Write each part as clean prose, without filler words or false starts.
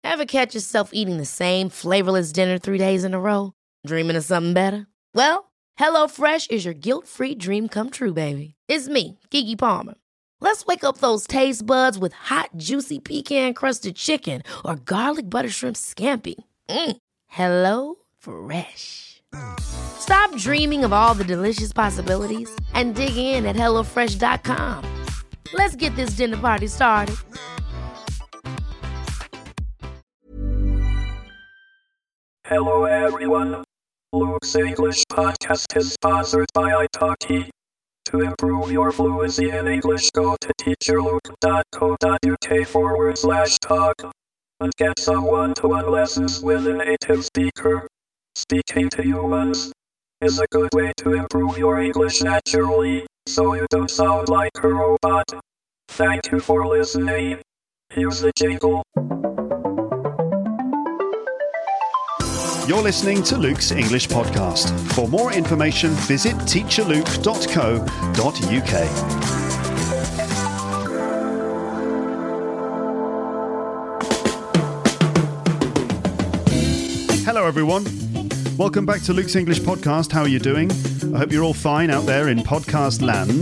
Ever catch yourself eating the same flavorless dinner 3 days in a row? Dreaming of something better? Well, HelloFresh is your guilt-free dream come true, baby. It's me, Keke Palmer. Let's wake up those taste buds with hot, juicy pecan-crusted chicken or garlic butter shrimp scampi. Hello Fresh. Stop dreaming of all the delicious possibilities and dig in at HelloFresh.com. Let's get this dinner party started. Hello everyone. Luke's English podcast is sponsored by italki. To improve your fluency in English, go to teacherluke.co.uk/talk and get some one-to-one lessons with a native speaker. Speaking to humans is a good way to improve your English naturally, so you don't sound like a robot. Thank you for listening. Here's the jingle. You're listening to Luke's English Podcast. For more information, visit teacherluke.co.uk. Hello, everyone. Welcome back to Luke's English Podcast. How are you doing? I hope you're all fine out there in podcast land.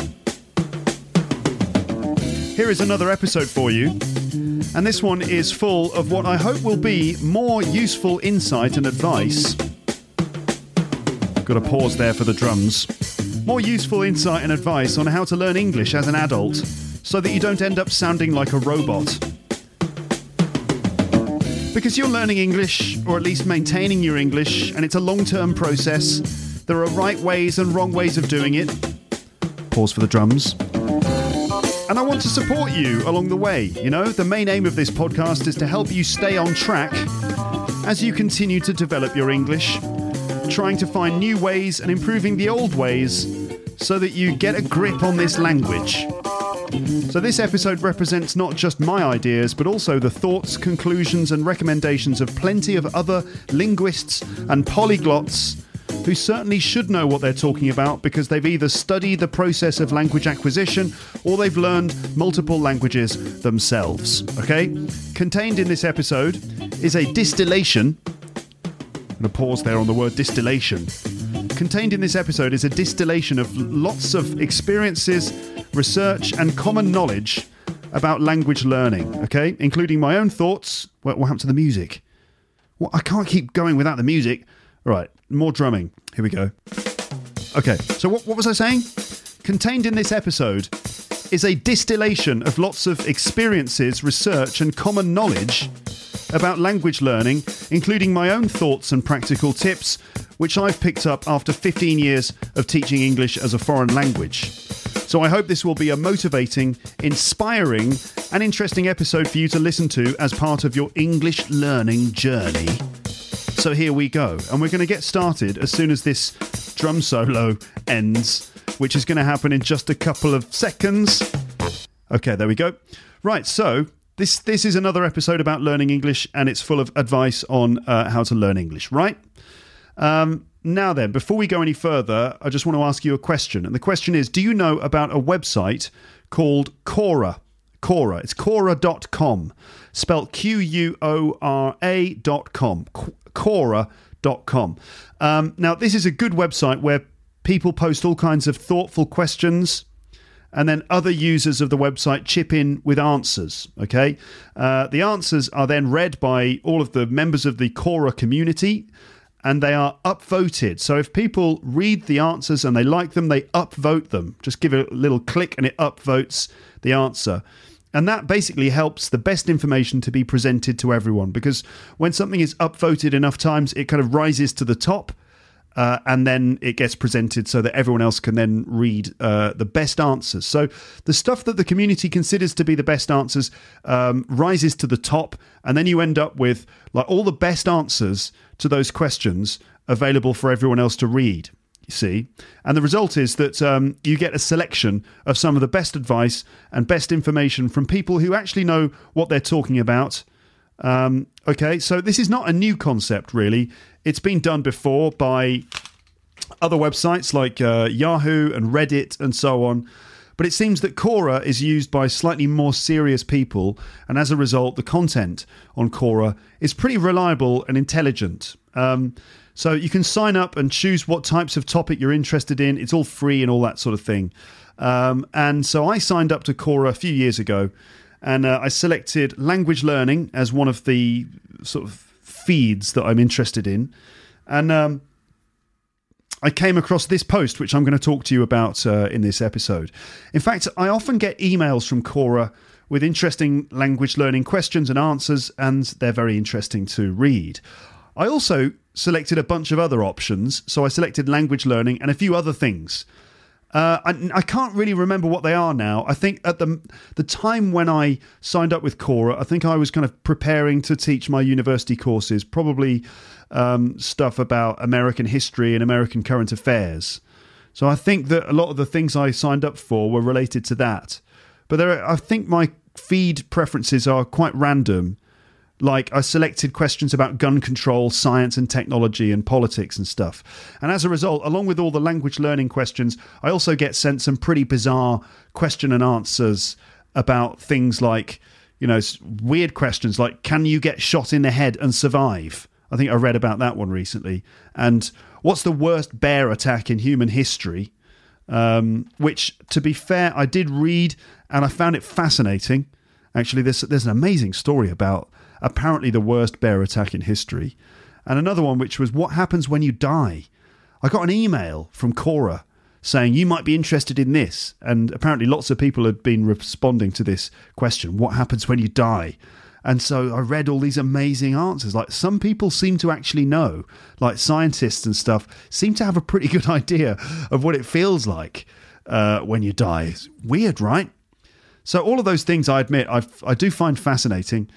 Here is another episode for you. And this one is full of what I hope will be more useful insight and advice. Got to pause there for the drums. More useful insight and advice on how to learn English as an adult so that you don't end up sounding like a robot. Because you're learning English, or at least maintaining your English, and it's a long-term process. There are right ways and wrong ways of doing it. Pause for the drums. And I want to support you along the way. You know, the main aim of this podcast is to help you stay on track as you continue to develop your English, trying to find new ways and improving the old ways so that you get a grip on this language. So this episode represents not just my ideas, but also the thoughts, conclusions and recommendations of plenty of other linguists and polyglots who certainly should know what they're talking about because they've either studied the process of language acquisition or they've learned multiple languages themselves. Okay? Contained in this episode is a distillation. I'm going to pause there on the word distillation. Contained in this episode is a distillation of lots of experiences, research and common knowledge about language learning, okay? Including my own thoughts. What happened to the music? Well, I can't keep going without the music. Right, more drumming. Here we go. Okay, so what was I saying? Contained in this episode is a distillation of lots of experiences, research and common knowledge about language learning, including my own thoughts and practical tips, which I've picked up after 15 years of teaching English as a foreign language. So I hope this will be a motivating, inspiring and interesting episode for you to listen to as part of your English learning journey. So here we go, and we're going to get started as soon as this drum solo ends, which is going to happen in just a couple of seconds. Okay, there we go. Right, so this is another episode about learning English, and it's full of advice on how to learn English, right? Now then, before we go any further, I just want to ask you a question, and the question is, do you know about a website called Quora? Quora, it's Quora.com, spelt Quora.com. Quora.com. Now, this is a good website where people post all kinds of thoughtful questions and then other users of the website chip in with answers, okay? The answers are then read by all of the members of the Quora community and they are upvoted. So if people read the answers and they like them, they upvote them. Just give it a little click and it upvotes the answer. And that basically helps the best information to be presented to everyone, because when something is upvoted enough times, it kind of rises to the top and then it gets presented so that everyone else can then read the best answers. So the stuff that the community considers to be the best answers rises to the top, and then you end up with like all the best answers to those questions available for everyone else to read. You see, and the result is that you get a selection of some of the best advice and best information from people who actually know what they're talking about. Okay, so this is not a new concept, really. It's been done before by other websites like Yahoo and Reddit and so on. But it seems that Quora is used by slightly more serious people, and as a result, the content on Quora is pretty reliable and intelligent. So you can sign up and choose what types of topic you're interested in. It's all free and all that sort of thing. And so I signed up to Quora a few years ago, and I selected language learning as one of the sort of feeds that I'm interested in. And I came across this post, which I'm going to talk to you about in this episode. In fact, I often get emails from Quora with interesting language learning questions and answers, and they're very interesting to read. I also selected a bunch of other options. So I selected language learning and a few other things. I can't really remember what they are now. I think at the time when I signed up with Quora, I think I was kind of preparing to teach my university courses, probably stuff about American history and American current affairs. So I think that a lot of the things I signed up for were related to that. But I think my feed preferences are quite random. Like I selected questions about gun control, science and technology and politics and stuff. And as a result, along with all the language learning questions, I also get sent some pretty bizarre question and answers about things like, weird questions like, can you get shot in the head and survive? I think I read about that one recently. And what's the worst bear attack in human history? Which, to be fair, I did read and I found it fascinating. Actually, there's an amazing story about apparently the worst bear attack in history. And another one, which was what happens when you die. I got an email from Quora saying you might be interested in this. And apparently lots of people had been responding to this question, what happens when you die? And so I read all these amazing answers. Like some people seem to actually know, like scientists and stuff, seem to have a pretty good idea of what it feels like when you die. It's weird, right? So all of those things, I admit, I do find fascinating.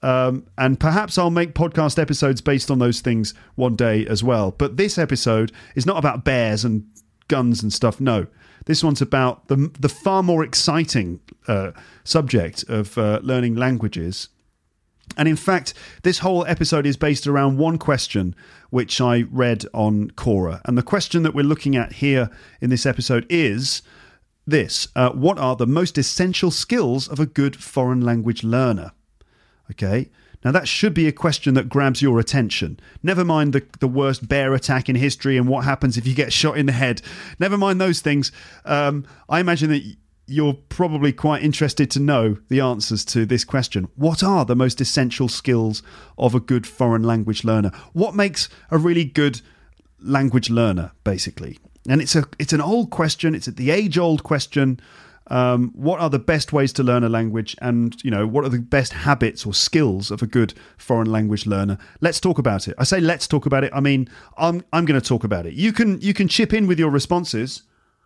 And perhaps I'll make podcast episodes based on those things one day as well. But this episode is not about bears and guns and stuff. No, this one's about the far more exciting subject of learning languages. And in fact, this whole episode is based around one question which I read on Quora. And the question that we're looking at here in this episode is this. What are the most essential skills of a good foreign language learner? Okay, now that should be a question that grabs your attention. Never mind the worst bear attack in history and what happens if you get shot in the head. Never mind those things. I imagine that you're probably quite interested to know the answers to this question. What are the most essential skills of a good foreign language learner? What makes a really good language learner, basically? And it's an old question. It's the age-old question. What are the best ways to learn a language, and what are the best habits or skills of a good foreign language learner? Let's talk about it. I say let's talk about it. I mean, I'm going to talk about it. You can chip in with your responses.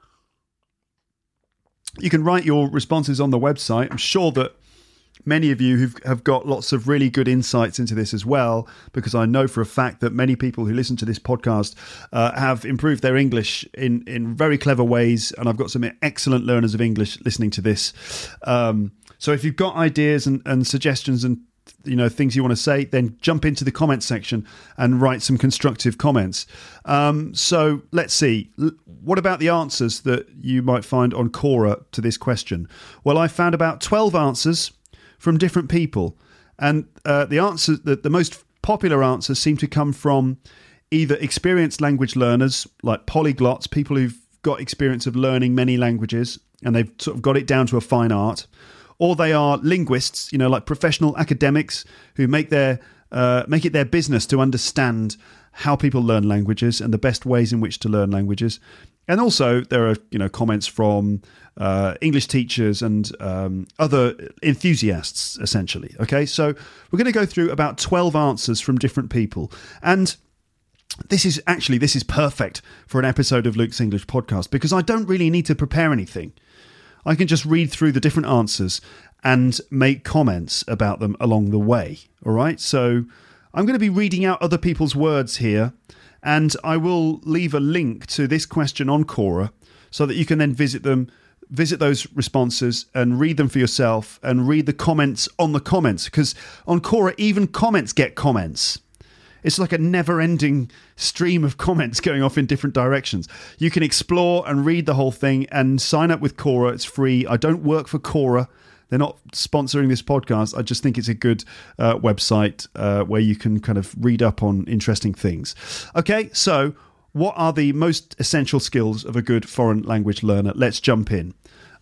You can write your responses on the website. I'm sure that many of you have got lots of really good insights into this as well, because I know for a fact that many people who listen to this podcast have improved their English in very clever ways, and I've got some excellent learners of English listening to this. So if you've got ideas and suggestions and things you want to say, then jump into the comments section and write some constructive comments. So let's see. What about the answers that you might find on Quora to this question? Well, I found about 12 answers from different people, and the most popular answers seem to come from either experienced language learners, like polyglots, people who've got experience of learning many languages and they've sort of got it down to a fine art, or they are linguists, like professional academics who make it their business to understand how people learn languages and the best ways in which to learn languages. And also there are, comments from English teachers and other enthusiasts, essentially. Okay, so we're going to go through about 12 answers from different people. And this is perfect for an episode of Luke's English Podcast, because I don't really need to prepare anything. I can just read through the different answers and make comments about them along the way. All right, so I'm going to be reading out other people's words here, and I will leave a link to this question on Quora so that you can then visit those responses and read them for yourself and read the comments on the comments, because on Quora, even comments get comments. It's like a never-ending stream of comments going off in different directions. You can explore and read the whole thing and sign up with Quora. It's free. I don't work for Quora. They're not sponsoring this podcast. I just think it's a good website where you can kind of read up on interesting things. Okay, so what are the most essential skills of a good foreign language learner? Let's jump in.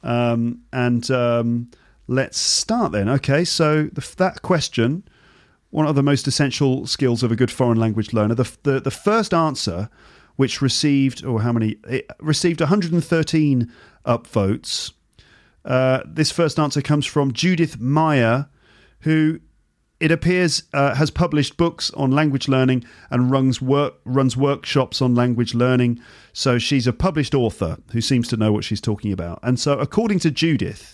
Let's start then. Okay, so that question, what are the most essential skills of a good foreign language learner? The first answer, which received, it received 113 upvotes. This first answer comes from Judith Meyer, who it appears has published books on language learning and runs workshops on language learning. So she's a published author who seems to know what she's talking about. And so according to Judith,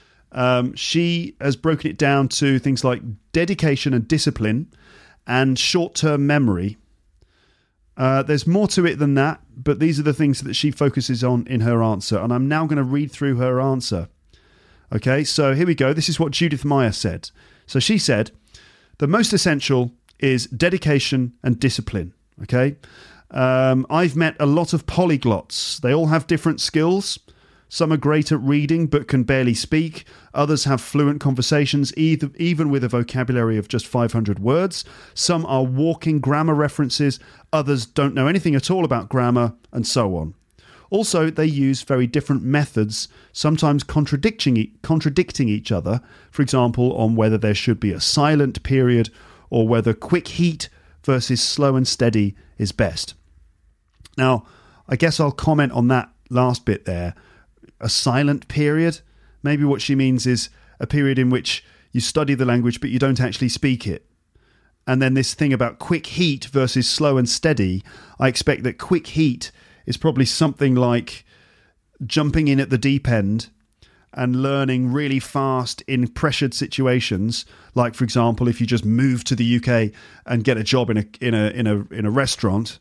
she has broken it down to things like dedication and discipline and short-term memory. There's more to it than that, but these are the things that she focuses on in her answer. And I'm now going to read through her answer. Okay, so here we go. This is what Judith Meyer said. So she said, the most essential is dedication and discipline. Okay, I've met a lot of polyglots. They all have different skills. Some are great at reading but can barely speak. Others have fluent conversations, even with a vocabulary of just 500 words. Some are walking grammar references. Others don't know anything at all about grammar, and so on. Also, they use very different methods, sometimes contradicting each other, for example, on whether there should be a silent period or whether quick heat versus slow and steady is best. Now, I guess I'll comment on that last bit there. A silent period? Maybe what she means is a period in which you study the language but you don't actually speak it. And then this thing about quick heat versus slow and steady, I expect that quick heat is probably something like jumping in at the deep end and learning really fast in pressured situations. Like, for example, if you just move to the UK and get a job in a restaurant,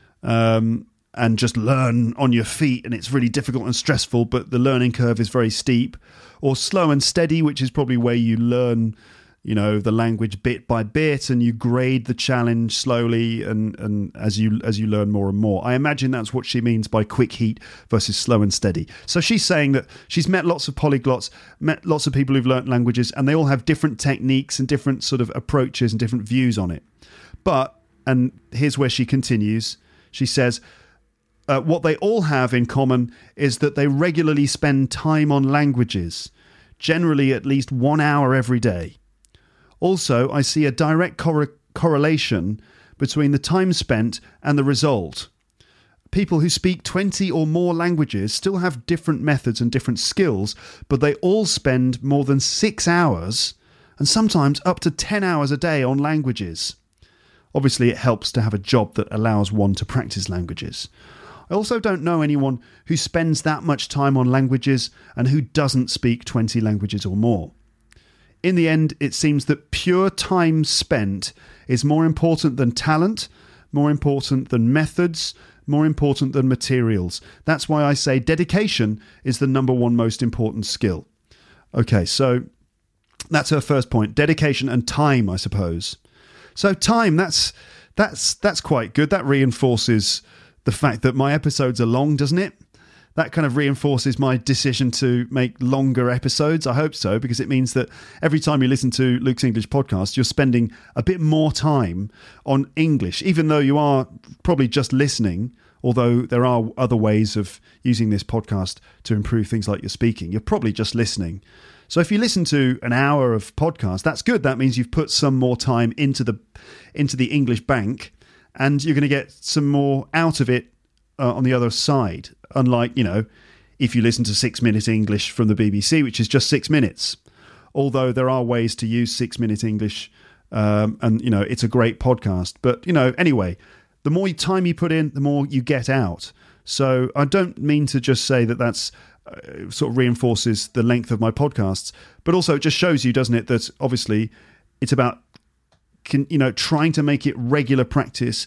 and just learn on your feet, and it's really difficult and stressful, but the learning curve is very steep. Or slow and steady, which is probably where you learn, the language bit by bit, and you grade the challenge slowly and as you learn more and more. I imagine that's what she means by quick heat versus slow and steady. So she's saying that she's met lots of polyglots, met lots of people who've learnt languages, and they all have different techniques and different sort of approaches and different views on it. But, and here's where she continues, she says, what they all have in common is that they regularly spend time on languages, generally at least 1 hour every day. Also, I see a direct correlation between the time spent and the result. People who speak 20 or more languages still have different methods and different skills, but they all spend more than 6 hours and sometimes up to 10 hours a day on languages. Obviously, it helps to have a job that allows one to practice languages. I also don't know anyone who spends that much time on languages and who doesn't speak 20 languages or more. In the end, it seems that pure time spent is more important than talent, more important than methods, more important than materials. That's why I say dedication is the number one most important skill. Okay, so that's her first point. Dedication and time, I suppose. So time, that's quite good. That reinforces the fact that my episodes are long, doesn't it? That kind of reinforces my decision to make longer episodes. I hope so, because it means that every time you listen to Luke's English podcast, you're spending a bit more time on English, even though you are probably just listening, although there are other ways of using this podcast to improve things like your speaking. You're probably just listening. So if you listen to an hour of podcast, that's good. That means you've put some more time into the English bank, and you're going to get some more out of it on the other side. Unlike, if you listen to 6 Minute English from the BBC, which is just 6 minutes. Although there are ways to use 6 Minute English, and, it's a great podcast. But, anyway, the more time you put in, the more you get out. So I don't mean to just say that that's sort of reinforces the length of my podcasts, but also it just shows you, doesn't it, that obviously it's about trying to make it regular practice,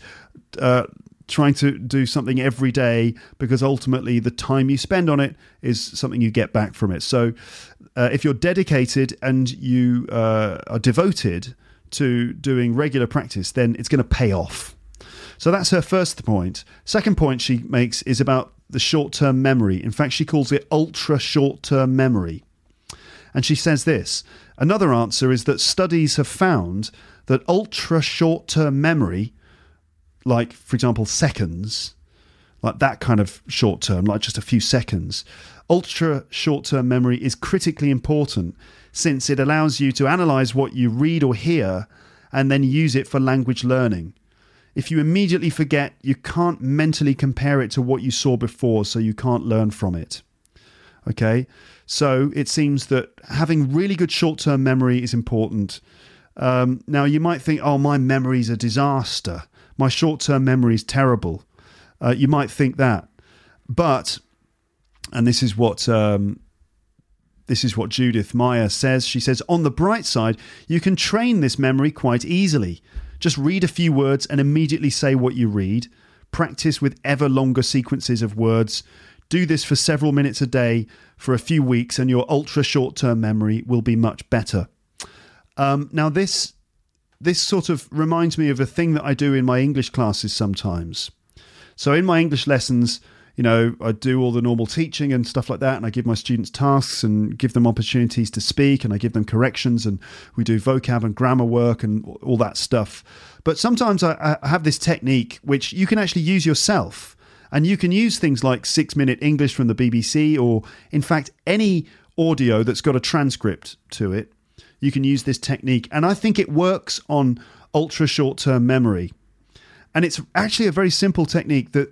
trying to do something every day, because ultimately the time you spend on it is something you get back from it. So if you're dedicated and you are devoted to doing regular practice, then it's going to pay off. So that's her first point. Second point she makes is about the short-term memory. In fact, she calls it ultra short-term memory. And she says this: another answer is that studies have found that ultra short-term memory, like, for example, seconds, like that kind of short-term, like just a few seconds, ultra short-term memory is critically important since it allows you to analyze what you read or hear and then use it for language learning. If you immediately forget, you can't mentally compare it to what you saw before, so you can't learn from it. Okay, so it seems that having really good short-term memory is important. Now, you might think, oh, my memory's a disaster. My short-term memory is terrible. You might think that. But, and this is what Judith Meyer says. She says, on the bright side, you can train this memory quite easily. Just read a few words and immediately say what you read. Practice with ever longer sequences of words. Do this for several minutes a day for a few weeks and your ultra short-term memory will be much better. Now, this sort of reminds me of a thing that I do in my English classes sometimes. So in my English lessons, you know, I do all the normal teaching and stuff like that, and I give my students tasks and give them opportunities to speak, and I give them corrections, and we do vocab and grammar work and all that stuff. But sometimes I have this technique which you can actually use yourself, and you can use things like 6-Minute English from the BBC, or in fact any audio that's got a transcript to it. You can use this technique, and I think it works on ultra short-term memory. And it's actually a very simple technique that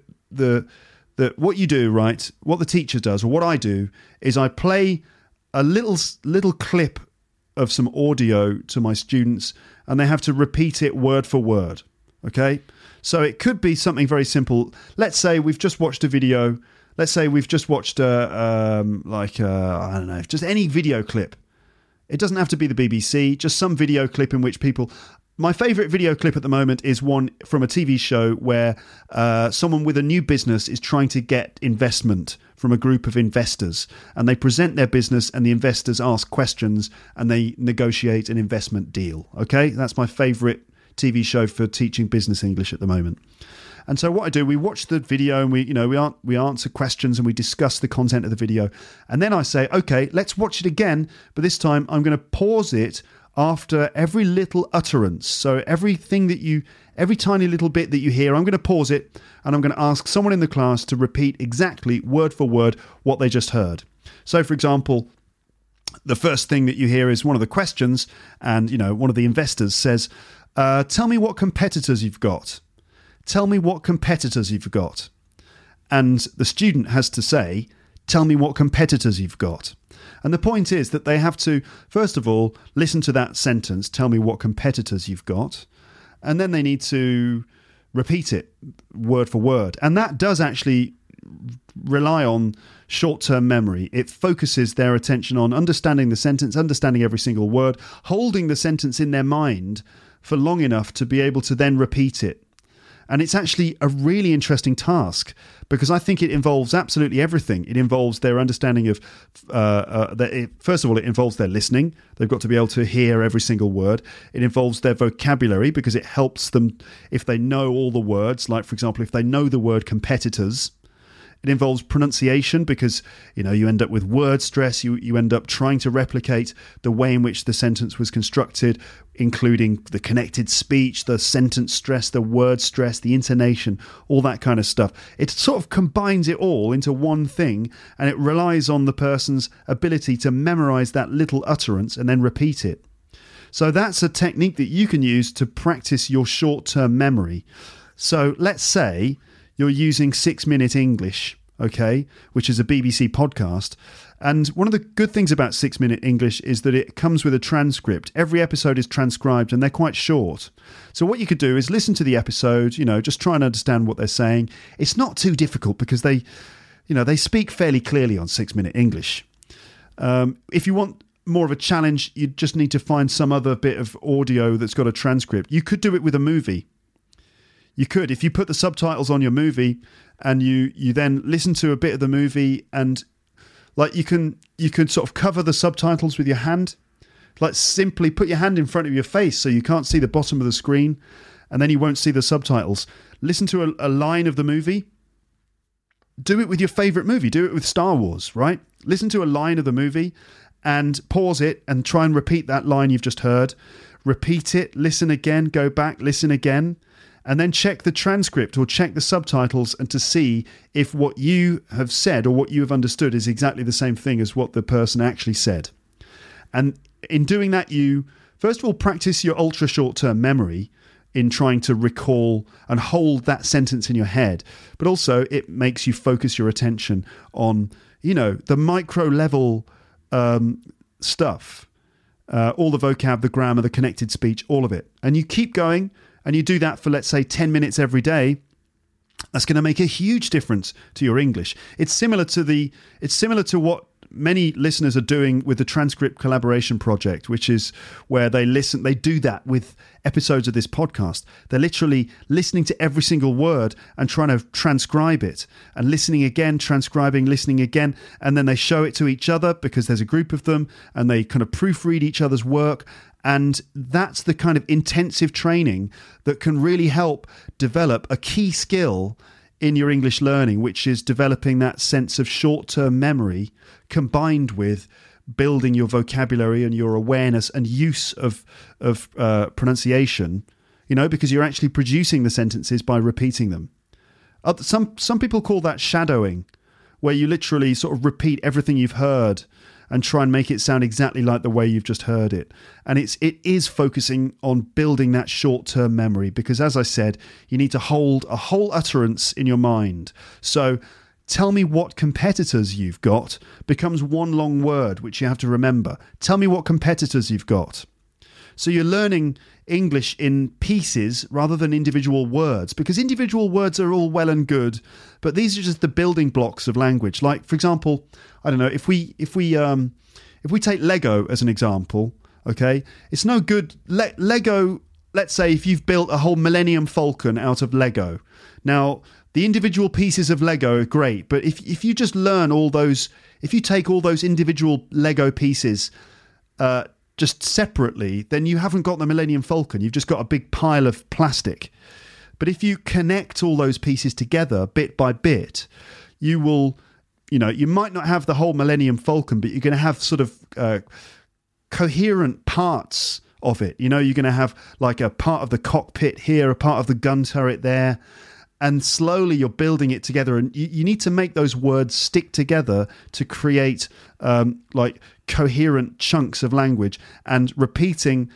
what you do, right, what the teacher does, or what I do, is I play a little clip of some audio to my students, and they have to repeat it word for word, okay? So it could be something very simple. Let's say we've just watched a video. Let's say we've just watched, I don't know, just any video clip. It doesn't have to be the BBC, just some video clip in which people... My favourite video clip at the moment is one from a TV show where someone with a new business is trying to get investment from a group of investors, and they present their business and the investors ask questions and they negotiate an investment deal. Okay, that's my favourite TV show for teaching business English at the moment. And so what I do, we watch the video and we answer questions and we discuss the content of the video. And then I say, okay, let's watch it again, but this time I'm going to pause it after every little utterance. So every tiny little bit that you hear, I'm going to pause it and I'm going to ask someone in the class to repeat exactly word for word what they just heard. So for example, the first thing that you hear is one of the questions, and one of the investors says, tell me what competitors you've got. Tell me what competitors you've got. And the student has to say, tell me what competitors you've got. And the point is that they have to, first of all, listen to that sentence, tell me what competitors you've got, and then they need to repeat it word for word. And that does actually rely on short-term memory. It focuses their attention on understanding the sentence, understanding every single word, holding the sentence in their mind for long enough to be able to then repeat it. And it's actually a really interesting task because I think it involves absolutely everything. It involves their understanding of, first of all, it involves their listening. They've got to be able to hear every single word. It involves their vocabulary because it helps them if they know all the words. Like, for example, if they know the word competitors. It involves pronunciation because, you end up with word stress. You end up trying to replicate the way in which the sentence was constructed, including the connected speech, the sentence stress, the word stress, the intonation, all that kind of stuff. It sort of combines it all into one thing, and it relies on the person's ability to memorize that little utterance and then repeat it. So that's a technique that you can use to practice your short-term memory. So let's say you're using 6-Minute English, okay, which is a BBC podcast. And one of the good things about 6-Minute English is that it comes with a transcript. Every episode is transcribed and they're quite short. So what you could do is listen to the episode, just try and understand what they're saying. It's not too difficult because they speak fairly clearly on 6-Minute English. If you want more of a challenge, you just need to find some other bit of audio that's got a transcript. You could do it with a movie. You could, if you put the subtitles on your movie and you then listen to a bit of the movie, and like you can sort of cover the subtitles with your hand. Like simply put your hand in front of your face so you can't see the bottom of the screen, and then you won't see the subtitles. Listen to a line of the movie. Do it with your favorite movie. Do it with Star Wars, right? Listen to a line of the movie and pause it and try and repeat that line you've just heard. Repeat it, listen again, go back, listen again, and then check the transcript or check the subtitles and to see if what you have said or what you have understood is exactly the same thing as what the person actually said. And in doing that, you, first of all, practice your ultra short-term memory in trying to recall and hold that sentence in your head. But also it makes you focus your attention on, the micro level stuff, all the vocab, the grammar, the connected speech, all of it. And you keep going and you do that for, let's say, 10 minutes every day. That's going to make a huge difference to your English. It's similar to what many listeners are doing with the Transcript Collaboration Project, which is where they do that with episodes of this podcast. They're literally listening to every single word and trying to transcribe it and listening again, transcribing, listening again. And then they show it to each other because there's a group of them and they kind of proofread each other's work. And that's the kind of intensive training that can really help develop a key skill in your English learning, which is developing that sense of short-term memory combined with building your vocabulary and your awareness and use of pronunciation, because you're actually producing the sentences by repeating them. Some people call that shadowing, where you literally sort of repeat everything you've heard and try and make it sound exactly like the way you've just heard it. And it is focusing on building that short-term memory because, as I said, you need to hold a whole utterance in your mind. So tell me what competitors you've got becomes one long word, which you have to remember. Tell me what competitors you've got. So you're learning English in pieces rather than individual words, because individual words are all well and good, but these are just the building blocks of language. Like, for example, I don't know, if we take Lego as an example, okay, it's no good. Lego, let's say if you've built a whole Millennium Falcon out of Lego. Now, the individual pieces of Lego are great, but if you just learn all those, if you take all those individual Lego pieces just separately, then you haven't got the Millennium Falcon. You've just got a big pile of plastic. But if you connect all those pieces together bit by bit, you will, you might not have the whole Millennium Falcon, but you're going to have sort of coherent parts of it. You're going to have like a part of the cockpit here, a part of the gun turret there, and slowly you're building it together. And you need to make those words stick together to create like coherent chunks of language, and repeating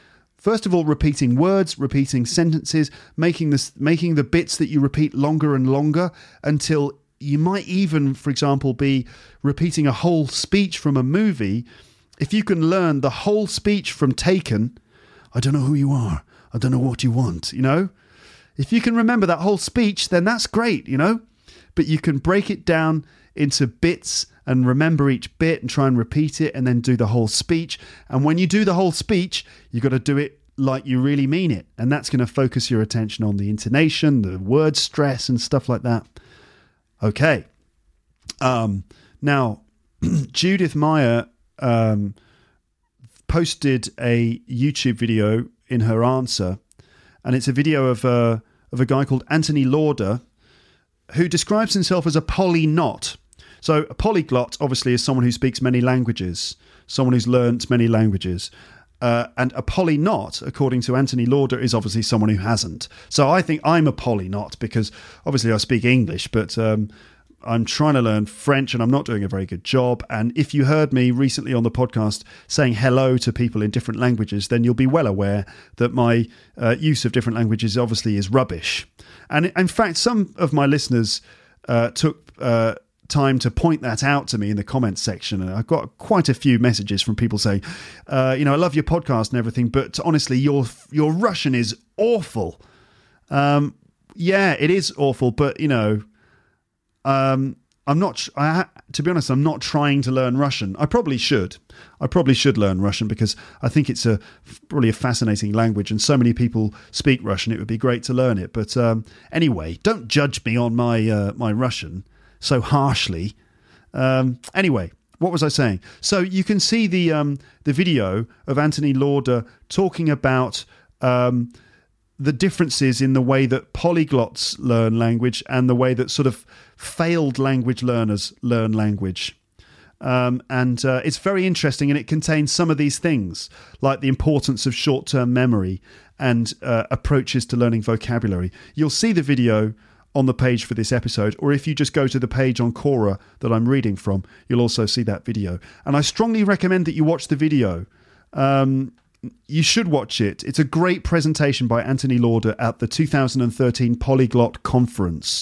words, repeating sentences, making the bits that you repeat longer and longer until you might even, for example, be repeating a whole speech from a movie. If you can learn the whole speech from Taken, I don't know who you are, I don't know what you want, If you can remember that whole speech, then that's great, But you can break it down into bits and remember each bit and try and repeat it and then do the whole speech. And when you do the whole speech, you've got to do it like you really mean it. And that's going to focus your attention on the intonation, the word stress and stuff like that. Okay. Now, Judith Meyer posted a YouTube video in her answer, and it's a video of a guy called Anthony Lauder, who describes himself as a polyglot. So a polyglot, obviously, is someone who speaks many languages, someone who's learnt many languages. And a polyglot, according to Anthony Lauder, is obviously someone who hasn't. So I think I'm a polyglot because obviously I speak English, but I'm trying to learn French and I'm not doing a very good job. And if you heard me recently on the podcast saying hello to people in different languages, then you'll be well aware that my use of different languages obviously is rubbish. And in fact, some of my listeners took time to point that out to me in the comments section, and I've got quite a few messages from people saying, I love your podcast and everything, but honestly, your Russian is awful. Yeah, it is awful, but I'm not. To be honest, I'm not trying to learn Russian. I probably should learn Russian because I think it's probably a fascinating language, and so many people speak Russian. It would be great to learn it. But anyway, don't judge me on my my Russian so harshly. Anyway, what was I saying? So you can see the video of Anthony Lauder talking about the differences in the way that polyglots learn language and the way that sort of failed language learners learn language. And it's very interesting, and it contains some of these things, like the importance of short-term memory and approaches to learning vocabulary. You'll see the video on the page for this episode, or if you just go to the page on Quora that I'm reading from, you'll also see that video. And I strongly recommend that you watch the video. You should watch it. It's a great presentation by Anthony Lauder at the 2013 Polyglot Conference.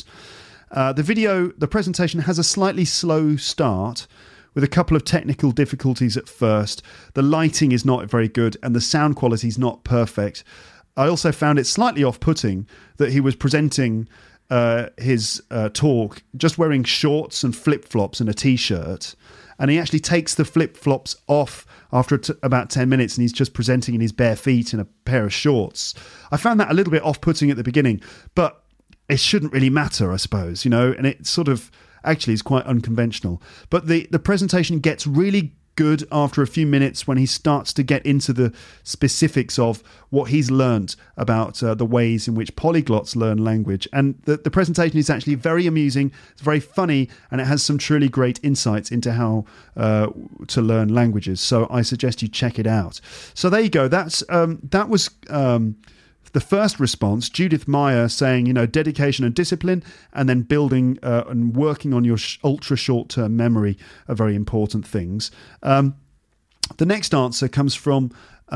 The presentation has a slightly slow start with a couple of technical difficulties at first. The lighting is not very good and the sound quality is not perfect. I also found it slightly off-putting that he was presenting his talk just wearing shorts and flip-flops and a t-shirt, and he actually takes the flip-flops off after about 10 minutes and he's just presenting in his bare feet in a pair of shorts. I found that a little bit off-putting at the beginning, but it shouldn't really matter, I suppose, and it sort of actually is quite unconventional. But the presentation gets really good after a few minutes when he starts to get into the specifics of what he's learnt about the ways in which polyglots learn language. And the presentation is actually very amusing, it's very funny, and it has some truly great insights into how to learn languages. So I suggest you check it out. So there you go. That was the first response, Judith Meyer saying, dedication and discipline, and then building and working on your ultra short-term memory are very important things. The next answer comes from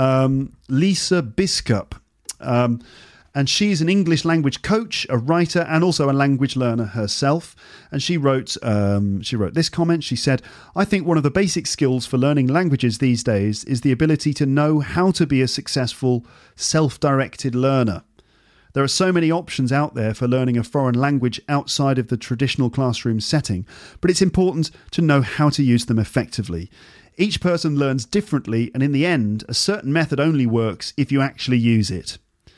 Lisa Biskup. And she's an English language coach, a writer, and also a language learner herself. And she wrote this comment. She said, "I think one of the basic skills for learning languages these days is the ability to know how to be a successful, self-directed learner. There are so many options out there for learning a foreign language outside of the traditional classroom setting, but it's important to know how to use them effectively. Each person learns differently, and in the end, a certain method only works if you actually use it."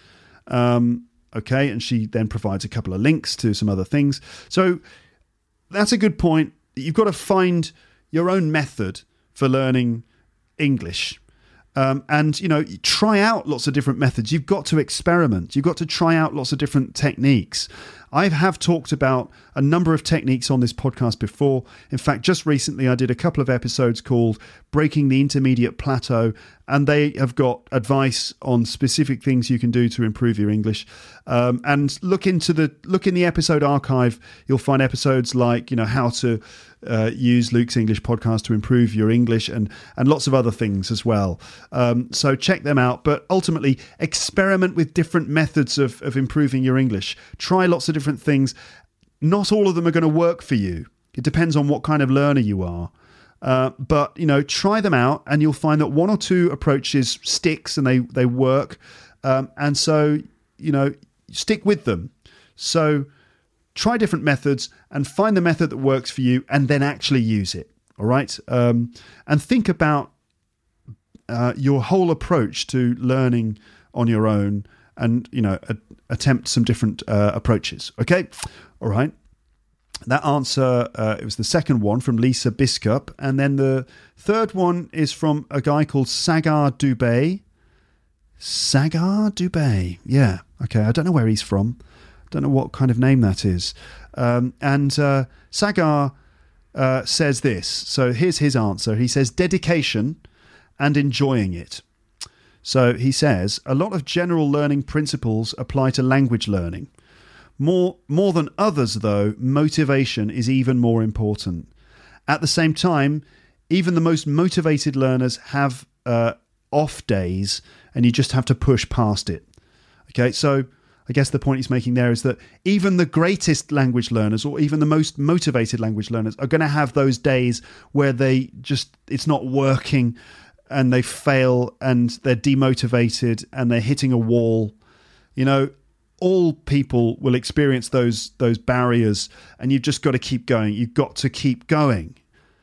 Okay, and she then provides a couple of links to some other things. So that's a good point. You've got to find your own method for learning English. And, try out lots of different methods. You've got to experiment. You've got to try out lots of different techniques. I have talked about a number of techniques on this podcast before. In fact, just recently I did a couple of episodes called Breaking the Intermediate Plateau, and they have got advice on specific things you can do to improve your English. And look in the episode archive. You'll find episodes like, how to use Luke's English podcast to improve your English, and lots of other things as well. So check them out. But ultimately, experiment with different methods of improving your English. Try lots of different things. Not all of them are going to work for you. It depends on what kind of learner you are. But try them out, and you'll find that one or two approaches sticks and they work. And so, stick with them. So try different methods and find the method that works for you, and then actually use it. All right. And think about your whole approach to learning on your own, and attempt some different approaches. Okay. All right. That answer, it was the second one from Lisa Biskup. And then the third one is from a guy called Sagar Dubey. Sagar Dubey. Yeah. Okay. I don't know where he's from. Don't know what kind of name that is. And Sagar says this. So here's his answer. He says, dedication and enjoying it. So he says, a lot of general learning principles apply to language learning. More than others, though, motivation is even more important. At the same time, even the most motivated learners have off days, and you just have to push past it. Okay, so I guess the point he's making there is that even the greatest language learners, or even the most motivated language learners, are going to have those days where it's not working, and they fail, and they're demotivated, and they're hitting a wall. All people will experience those barriers, and you've just got to keep going. You've got to keep going.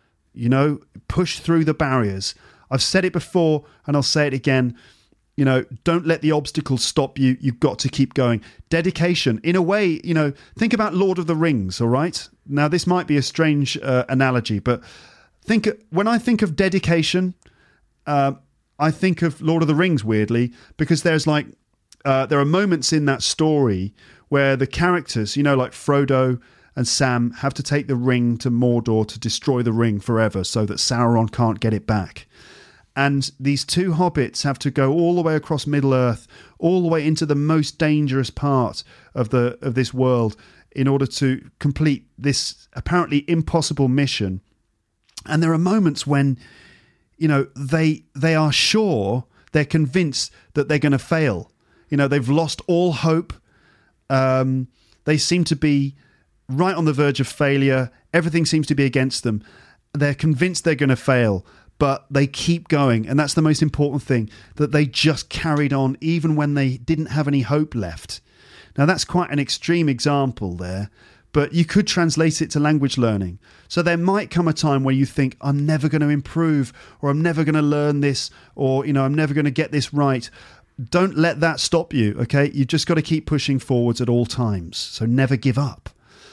Push through the barriers. I've said it before, and I'll say it again. Don't let the obstacles stop you. You've got to keep going. Dedication, in a way, think about Lord of the Rings, all right? Now, this might be a strange analogy, but when I think of dedication, I think of Lord of the Rings, weirdly, because there's like there are moments in that story where the characters, like Frodo and Sam, have to take the ring to Mordor to destroy the ring forever so that Sauron can't get it back. And these two hobbits have to go all the way across Middle-earth, all the way into the most dangerous part of this world in order to complete this apparently impossible mission. And there are moments when, they are sure, they're convinced that they're going to fail. They've lost all hope. They seem to be right on the verge of failure. Everything seems to be against them. They're convinced they're going to fail, but they keep going. And that's the most important thing, that they just carried on even when they didn't have any hope left. Now, that's quite an extreme example there, but you could translate it to language learning. So there might come a time where you think, I'm never going to improve, or I'm never going to learn this, or, I'm never going to get this right. Don't let that stop you, okay? You've just got to keep pushing forwards at all times. So never give up.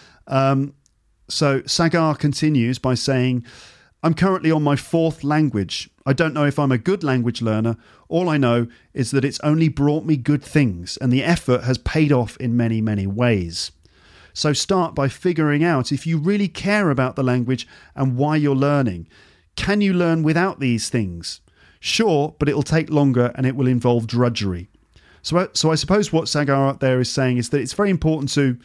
So Sagar continues by saying, I'm currently on my 4th language. I don't know if I'm a good language learner. All I know is that it's only brought me good things, and the effort has paid off in many, many ways. So start by figuring out if you really care about the language and why you're learning. Can you learn without these things? Sure, but it'll take longer and it will involve drudgery. So I suppose what Sagar out there is saying is that it's very important to,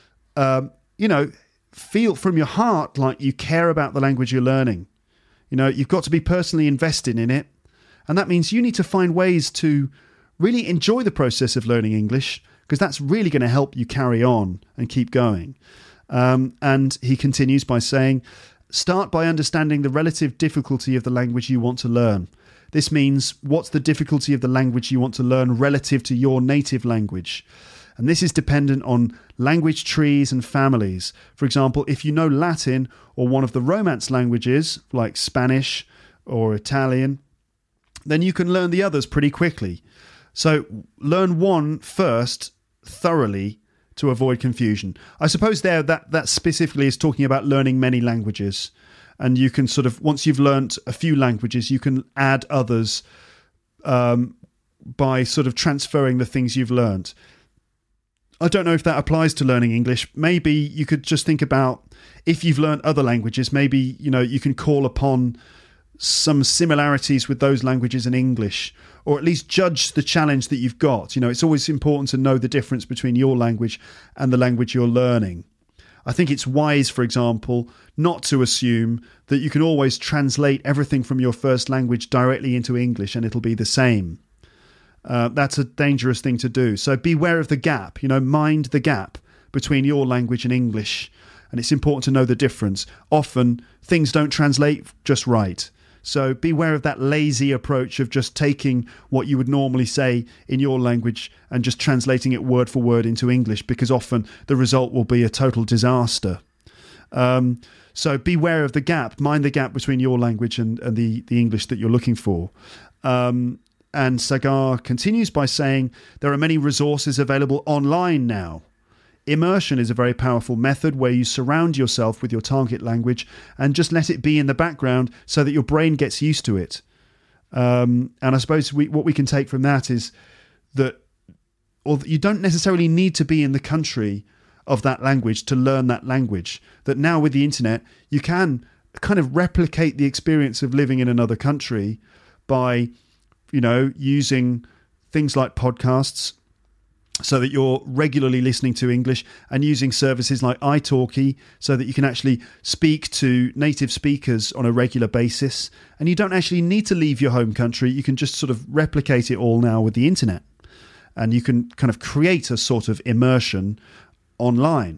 feel from your heart like you care about the language you're learning. You've got to be personally invested in it. And that means you need to find ways to really enjoy the process of learning English, because that's really going to help you carry on and keep going. And he continues by saying, start by understanding the relative difficulty of the language you want to learn. This means, what's the difficulty of the language you want to learn relative to your native language? And this is dependent on language trees and families. For example, if you know Latin or one of the Romance languages, like Spanish or Italian, then you can learn the others pretty quickly. So learn one first thoroughly to avoid confusion. I suppose there that specifically is talking about learning many languages. And you can sort of, once you've learnt a few languages, you can add others by sort of transferring the things you've learnt. I don't know if that applies to learning English. Maybe you could just think about, if you've learnt other languages, maybe, you can call upon some similarities with those languages in English, or at least judge the challenge that you've got. It's always important to know the difference between your language and the language you're learning. I think it's wise, for example, not to assume that you can always translate everything from your first language directly into English and it'll be the same. That's a dangerous thing to do. So beware of the gap, mind the gap between your language and English. And it's important to know the difference. Often things don't translate just right. So beware of that lazy approach of just taking what you would normally say in your language and just translating it word for word into English, because often the result will be a total disaster. So beware of the gap. Mind the gap between your language and the English that you're looking for. And Sagar continues by saying, there are many resources available online now. Immersion is a very powerful method where you surround yourself with your target language and just let it be in the background so that your brain gets used to it. And I suppose what we can take from that is that you don't necessarily need to be in the country of that language to learn that language. That now with the internet, you can kind of replicate the experience of living in another country by, using things like podcasts, so that you're regularly listening to English, and using services like italki so that you can actually speak to native speakers on a regular basis. And you don't actually need to leave your home country. You can just sort of replicate it all now with the internet. And you can kind of create a sort of immersion online.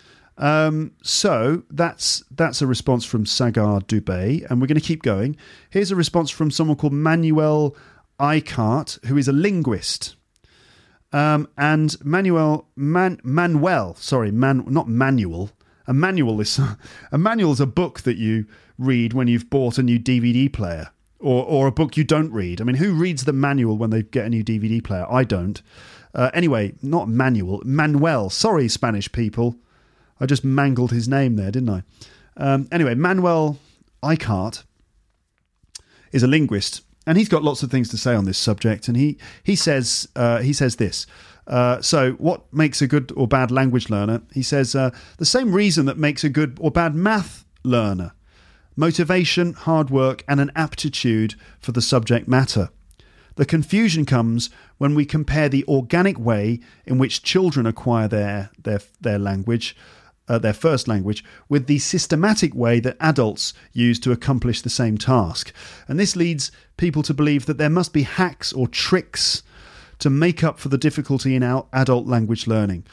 So that's a response from Sagar Dubey, and we're going to keep going. Here's a response from someone called Manuel Icart, who is a linguist. And not Manual. A manual is a book that you read when you've bought a new DVD player, or a book you don't read. I mean, who reads the manual when they get a new DVD player? I don't. Anyway, not manual. Manuel. Sorry, Spanish people. I just mangled his name there, didn't I? Anyway, Manuel Eichhardt is a linguist, and he's got lots of things to say on this subject. And he says this. So what makes a good or bad language learner? He says the same reason that makes a good or bad math learner: motivation, hard work, and an aptitude for the subject matter. The confusion comes when we compare the organic way in which children acquire their language, their first language, with the systematic way that adults use to accomplish the same task. And this leads people to believe that there must be hacks or tricks to make up for the difficulty in our adult language learning.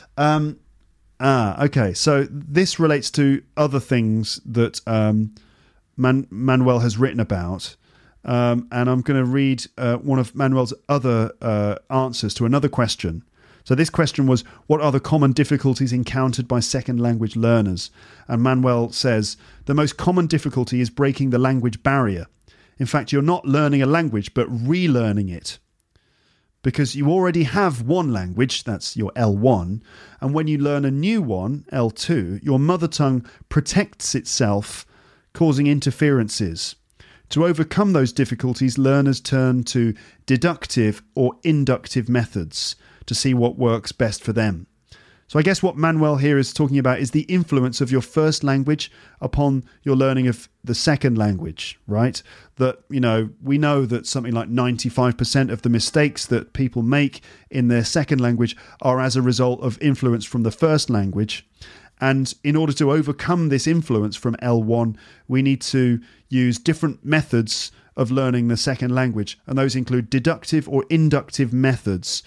Okay, so this relates to other things that Manuel has written about. And I'm going to read one of Manuel's other answers to another question. So this question was, what are the common difficulties encountered by second language learners? And Manuel says, the most common difficulty is breaking the language barrier. In fact, you're not learning a language, but relearning it. Because you already have one language, that's your L1, and when you learn a new one, L2, your mother tongue protects itself, causing interferences. To overcome those difficulties, learners turn to deductive or inductive methods to see what works best for them. So I guess what Manuel here is talking about is the influence of your first language upon your learning of the second language, right? That, we know that something like 95% of the mistakes that people make in their second language are as a result of influence from the first language. And in order to overcome this influence from L1, we need to use different methods of learning the second language. And those include deductive or inductive methods.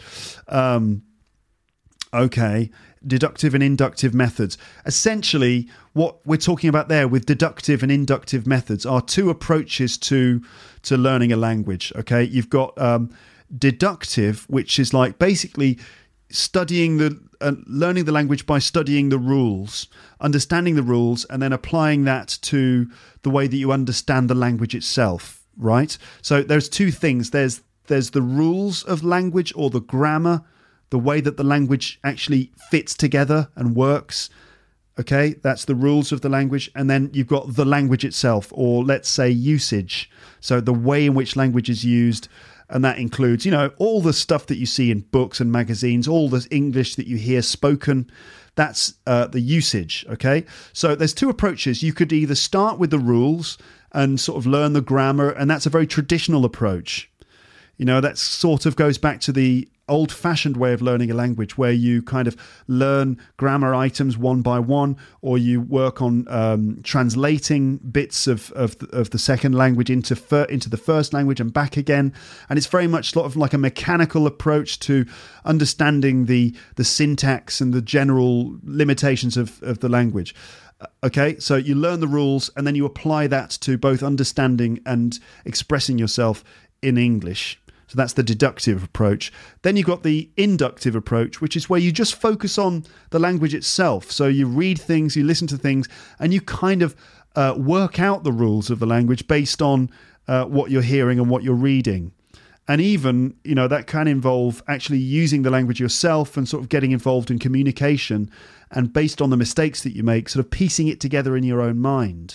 Deductive and inductive methods. Essentially, what we're talking about there with deductive and inductive methods are two approaches to learning a language. Okay, you've got deductive, which is like basically studying learning the language by studying the rules, understanding the rules, and then applying that to the way that you understand the language itself. Right. So there's two things. There's the rules of language, or the grammar, the way that the language actually fits together and works. Okay, that's the rules of the language. And then you've got the language itself, or let's say usage. So the way in which language is used. And that includes, all the stuff that you see in books and magazines, all the English that you hear spoken. That's the usage. Okay, so there's two approaches. You could either start with the rules and sort of learn the grammar, and that's a very traditional approach. That sort of goes back to the old-fashioned way of learning a language, where you kind of learn grammar items one by one, or you work on translating bits of the second language into the first language and back again. And it's very much sort of like a mechanical approach to understanding the syntax and the general limitations of the language. Okay, so you learn the rules, and then you apply that to both understanding and expressing yourself in English. So that's the deductive approach. Then you've got the inductive approach, which is where you just focus on the language itself. So you read things, you listen to things, and you kind of work out the rules of the language based on what you're hearing and what you're reading. And even, that can involve actually using the language yourself and sort of getting involved in communication, and based on the mistakes that you make, sort of piecing it together in your own mind.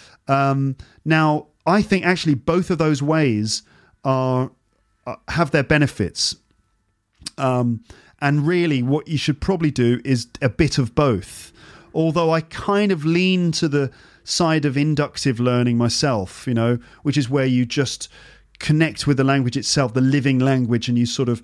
Now, I think actually both of those ways have their benefits. And really what you should probably do is a bit of both. Although I kind of lean to the side of inductive learning myself, which is where you just connect with the language itself, the living language, and you sort of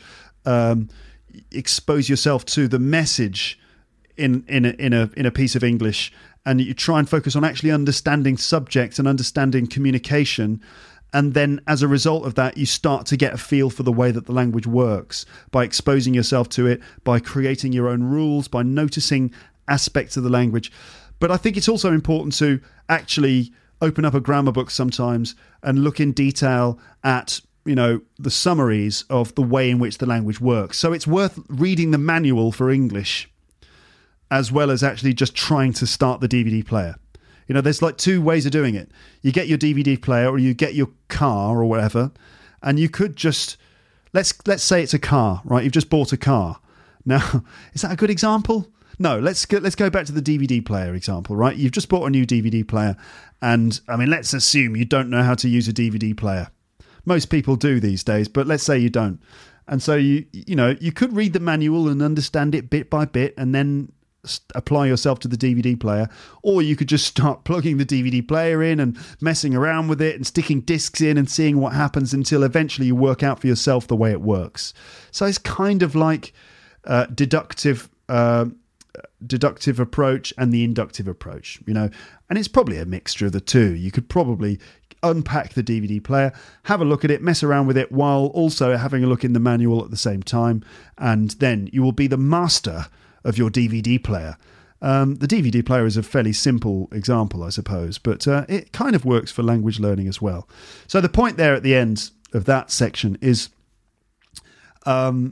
expose yourself to the message in a piece of English, and you try and focus on actually understanding subjects and understanding communication. And then as a result of that, you start to get a feel for the way that the language works by exposing yourself to it, by creating your own rules, by noticing aspects of the language. But I think it's also important to actually open up a grammar book sometimes and look in detail at, the summaries of the way in which the language works. So it's worth reading the manual for English, as well as actually just trying to start the DVD player. There's like two ways of doing it. You get your DVD player, or you get your car or whatever, and you could just, let's say it's a car, right? You've just bought a car. Now, is that a good example? No, let's go back to the DVD player example, right? You've just bought a new DVD player, and I mean, let's assume you don't know how to use a DVD player. Most people do these days, but let's say you don't. And so you could read the manual and understand it bit by bit, and then apply yourself to the DVD player, or you could just start plugging the DVD player in and messing around with it and sticking discs in and seeing what happens until eventually you work out for yourself the way it works. So it's kind of like deductive approach and the inductive approach, and it's probably a mixture of the two. You could probably unpack the DVD player, have a look at it, mess around with it while also having a look in the manual at the same time, and then you will be the master of your DVD player. The DVD player is a fairly simple example, I suppose, but it kind of works for language learning as well. So the point there at the end of that section is, study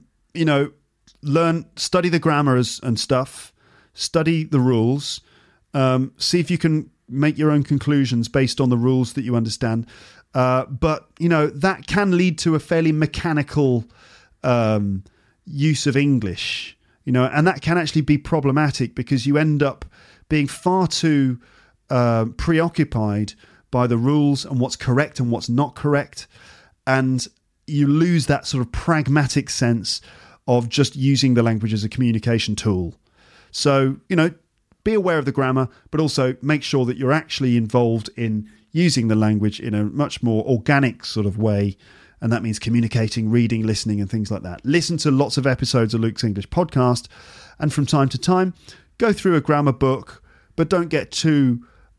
the grammar and stuff, study the rules, see if you can make your own conclusions based on the rules that you understand. But that can lead to a fairly mechanical use of English. And that can actually be problematic because you end up being far too preoccupied by the rules and what's correct and what's not correct. And you lose that sort of pragmatic sense of just using the language as a communication tool. So, be aware of the grammar, but also make sure that you're actually involved in using the language in a much more organic sort of way. And that means communicating, reading, listening, and things like that. Listen to lots of episodes of Luke's English podcast, and from time to time, go through a grammar book, but don't get too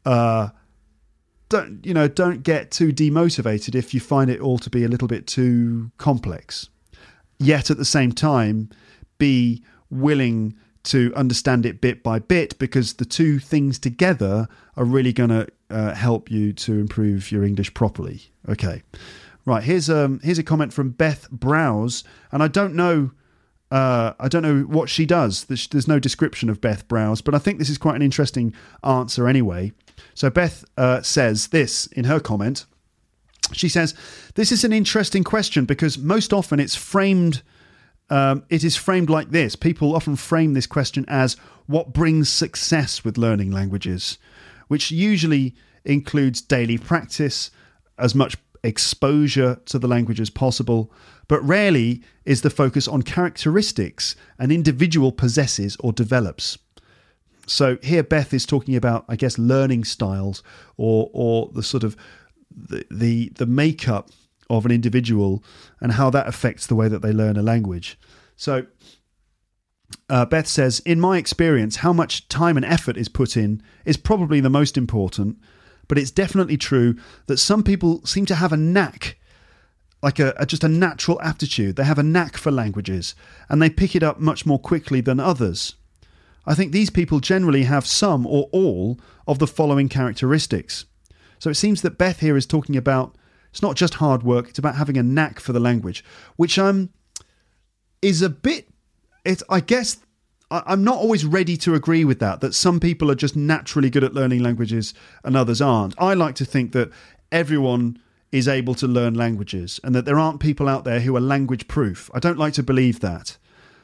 demotivated if you find it all to be a little bit too complex. Yet at the same time, be willing to understand it bit by bit, because the two things together are really going to help you to improve your English properly. Okay. Right, here's a comment from Beth Browse, and I don't know what she does. There's no description of Beth Browse, but I think this is quite an interesting answer anyway. So Beth says this in her comment. She says, "This is an interesting question because most often it is framed like this. People often frame this question as what brings success with learning languages, which usually includes daily practice, as much exposure to the language as possible, but rarely is the focus on characteristics an individual possesses or develops." So here Beth is talking about, I guess, learning styles or the sort of the makeup of an individual and how that affects the way that they learn a language. So Beth says, "In my experience, how much time and effort is put in is probably the most important. But it's definitely true that some people seem to have a knack, like just a natural aptitude. They have a knack for languages, and they pick it up much more quickly than others. I think these people generally have some or all of the following characteristics." So it seems that Beth here is talking about, it's not just hard work, it's about having a knack for the language, which is a bit, I guess, I'm not always ready to agree with that some people are just naturally good at learning languages and others aren't. I like to think that everyone is able to learn languages and that there aren't people out there who are language proof. I don't like to believe that.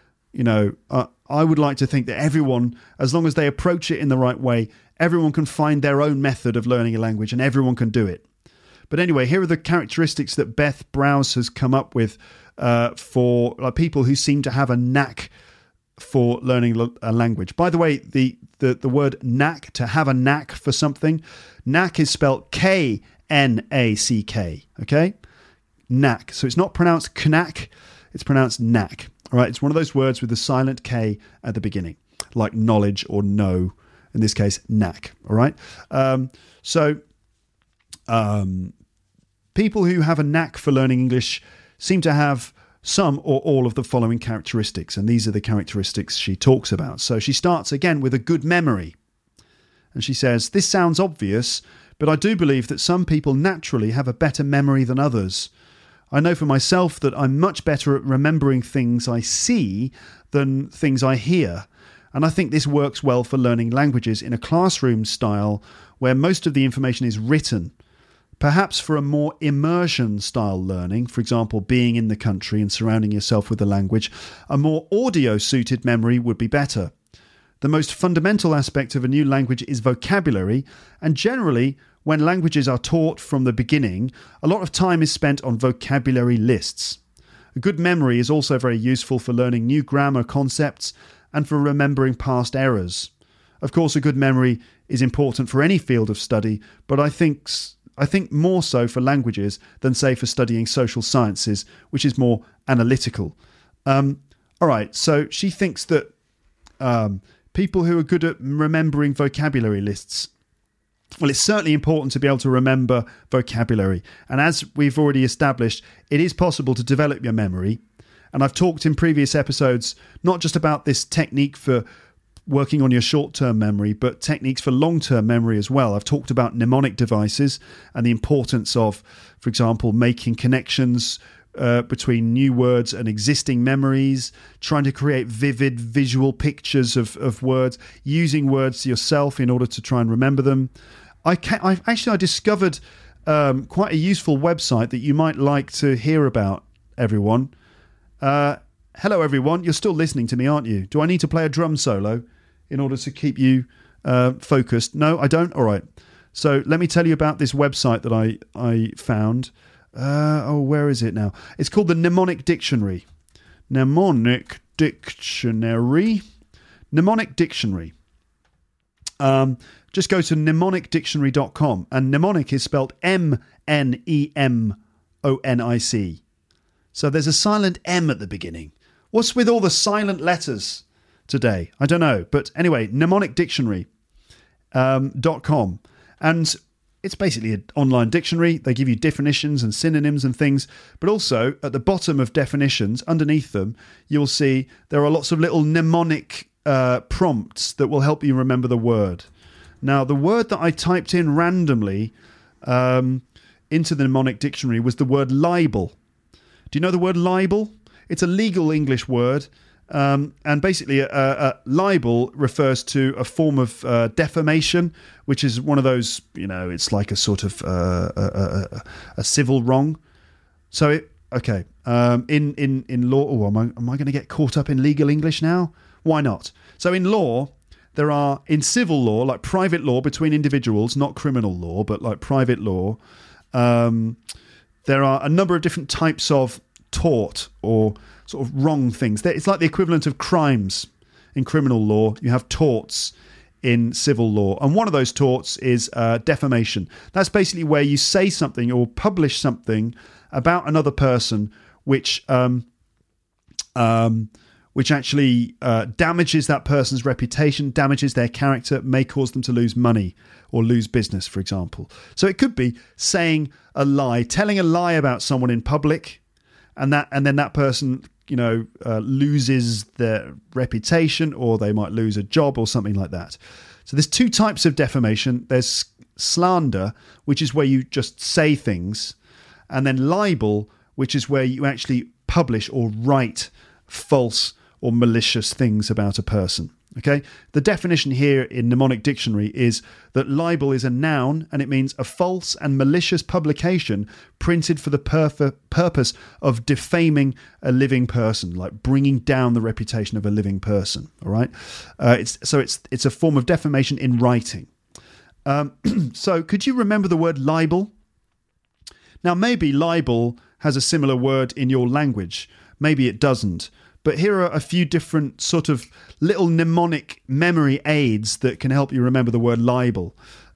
I would like to think that everyone, as long as they approach it in the right way, everyone can find their own method of learning a language and everyone can do it. But anyway, here are the characteristics that Beth Browse has come up with for people who seem to have a knack for learning a language. By the way, the word knack, to have a knack for something, knack is spelled K-N-A-C-K, okay? Knack. So it's not pronounced knack, it's pronounced knack. All right, it's one of those words with the silent K at the beginning, like knowledge or know, in this case, knack, all right? People who have a knack for learning English seem to have some or all of the following characteristics, and these are the characteristics she talks about. So she starts again with a good memory, and she says, "This sounds obvious, but I do believe that some people naturally have a better memory than others. I know for myself that I'm much better at remembering things I see than things I hear, and I think this works well for learning languages in a classroom style where most of the information is written. Perhaps for a more immersion-style learning, for example, being in the country and surrounding yourself with the language, a more audio-suited memory would be better. The most fundamental aspect of a new language is vocabulary, and generally, when languages are taught from the beginning, a lot of time is spent on vocabulary lists. A good memory is also very useful for learning new grammar concepts and for remembering past errors. Of course, a good memory is important for any field of study, but I think more so for languages than, say, for studying social sciences, which is more analytical. All right, so she thinks that people who are good at remembering vocabulary lists, well, it's certainly important to be able to remember vocabulary. And as we've already established, it is possible to develop your memory. And I've talked in previous episodes not just about this technique for working on your short-term memory, but techniques for long-term memory as well. I've talked about mnemonic devices and the importance of, for example, making connections between new words and existing memories, trying to create vivid visual pictures of words, using words yourself in order to try and remember them. I discovered quite a useful website that you might like to hear about, everyone. Hello, everyone. You're still listening to me, aren't you? Do I need to play a drum solo in order to keep you focused? No, I don't? All right. So let me tell you about this website that I found. Where is it now? It's called the Mnemonic Dictionary. Mnemonic Dictionary. Just go to mnemonicdictionary.com, and mnemonic is spelled M-N-E-M-O-N-I-C. So there's a silent M at the beginning. What's with all the silent letters today? I don't know. But anyway, mnemonicdictionary.com. And it's basically an online dictionary. They give you definitions and synonyms and things. But also, at the bottom of definitions, underneath them, you'll see there are lots of little mnemonic prompts that will help you remember the word. Now, the word that I typed in randomly into the mnemonic dictionary was the word libel. Do you know the word libel? It's a legal English word. And basically, libel refers to a form of defamation, which is one of those, it's like a sort of a civil wrong. So, in law, am I going to get caught up in legal English now? Why not? So in law, in civil law, like private law between individuals, not criminal law, but like private law, there are a number of different types of tort or sort of wrong things. It's like the equivalent of crimes in criminal law. You have torts in civil law. And one of those torts is defamation. That's basically where you say something or publish something about another person which actually damages that person's reputation, damages their character, may cause them to lose money or lose business, for example. So it could be saying a lie, telling a lie about someone in public, and then that person, loses their reputation, or they might lose a job or something like that. So there's two types of defamation. There's slander, which is where you just say things, and then libel, which is where you actually publish or write false or malicious things about a person. Okay, the definition here in Mnemonic Dictionary is that libel is a noun, and it means a false and malicious publication printed for the purpose of defaming a living person, like bringing down the reputation of a living person. All right, it's a form of defamation in writing. So, could you remember the word libel? Now, maybe libel has a similar word in your language. Maybe it doesn't. But here are a few different sort of little mnemonic memory aids that can help you remember the word libel.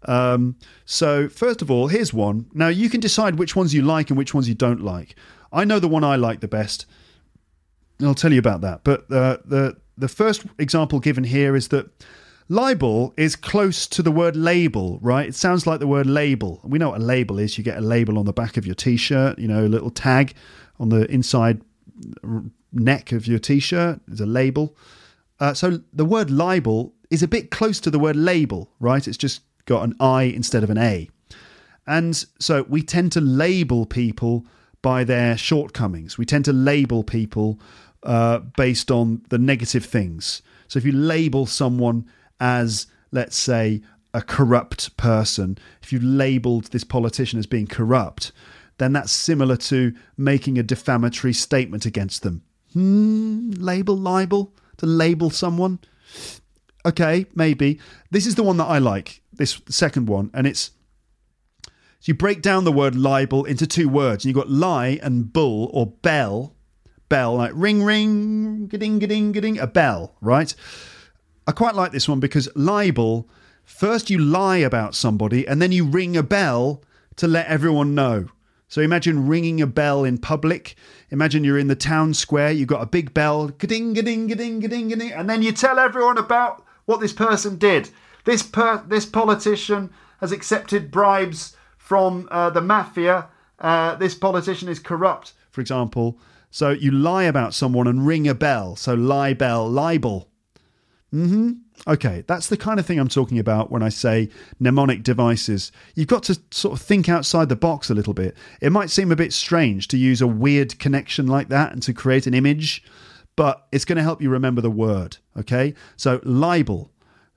So first of all, here's one. Now, you can decide which ones you like and which ones you don't like. I know the one I like the best, and I'll tell you about that. But the first example given here is that libel is close to the word label, right? It sounds like the word label. We know what a label is. You get a label on the back of your T-shirt, a little tag on the inside neck of your T-shirt is a label. So the word libel is a bit close to the word label, right? It's just got an I instead of an A. And so we tend to label people by their shortcomings. We tend to label people based on the negative things. So if you label someone as, let's say, a corrupt person, if you labelled this politician as being corrupt, then that's similar to making a defamatory statement against them. Libel, to label someone. Okay, maybe. This is the one that I like, this second one, and it's, so you break down the word libel into two words, and you've got lie and bull or bell, like ring, ring, ga-ding, ga-ding, ga-ding, a bell, right? I quite like this one because libel, first you lie about somebody, and then you ring a bell to let everyone know. So imagine ringing a bell in public. Imagine you're in the town square, you've got a big bell, ga-ding, ga-ding, ga-ding, ga-ding, ga-ding, and then you tell everyone about what this person did. This politician has accepted bribes from the mafia. This politician is corrupt, for example. So you lie about someone and ring a bell. So libel. Okay, that's the kind of thing I'm talking about when I say mnemonic devices. You've got to sort of think outside the box a little bit. It might seem a bit strange to use a weird connection like that and to create an image, but it's going to help you remember the word, okay? So libel,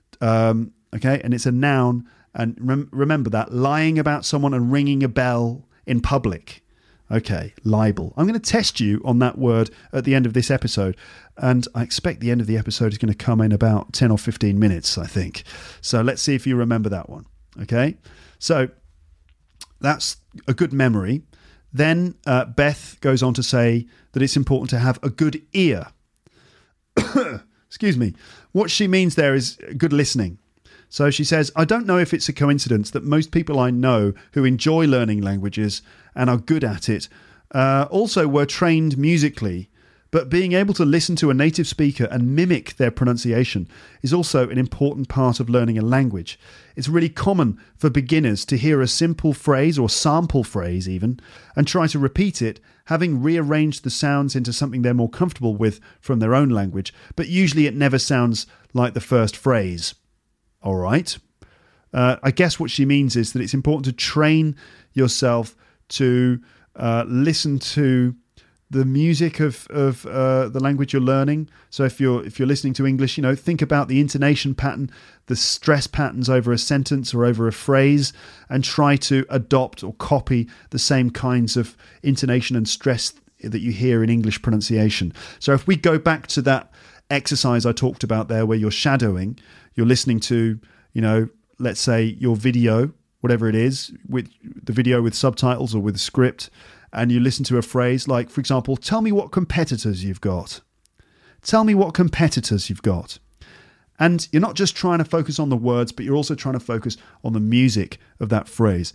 okay, and it's a noun, and remember that, lying about someone and ringing a bell in public. Okay, libel. I'm going to test you on that word at the end of this episode, and I expect the end of the episode is going to come in about 10 or 15 minutes, I think. So let's see if you remember that one, okay? So that's a good memory. Then Beth goes on to say that it's important to have a good ear. Excuse me. What she means there is good listening. So she says, I don't know if it's a coincidence that most people I know who enjoy learning languages and are good at it also were trained musically, but being able to listen to a native speaker and mimic their pronunciation is also an important part of learning a language. It's really common for beginners to hear a simple phrase or sample phrase even and try to repeat it, having rearranged the sounds into something they're more comfortable with from their own language, but usually it never sounds like the first phrase. All right. I guess what she means is that it's important to train yourself to listen to the music of the language you're learning. So if you're listening to English, think about the intonation pattern, the stress patterns over a sentence or over a phrase, and try to adopt or copy the same kinds of intonation and stress that you hear in English pronunciation. So if we go back to that exercise I talked about there where you're shadowing, you're listening to, let's say your video, whatever it is, with the video with subtitles or with a script, and you listen to a phrase like, for example, tell me what competitors you've got. Tell me what competitors you've got. And you're not just trying to focus on the words, but you're also trying to focus on the music of that phrase.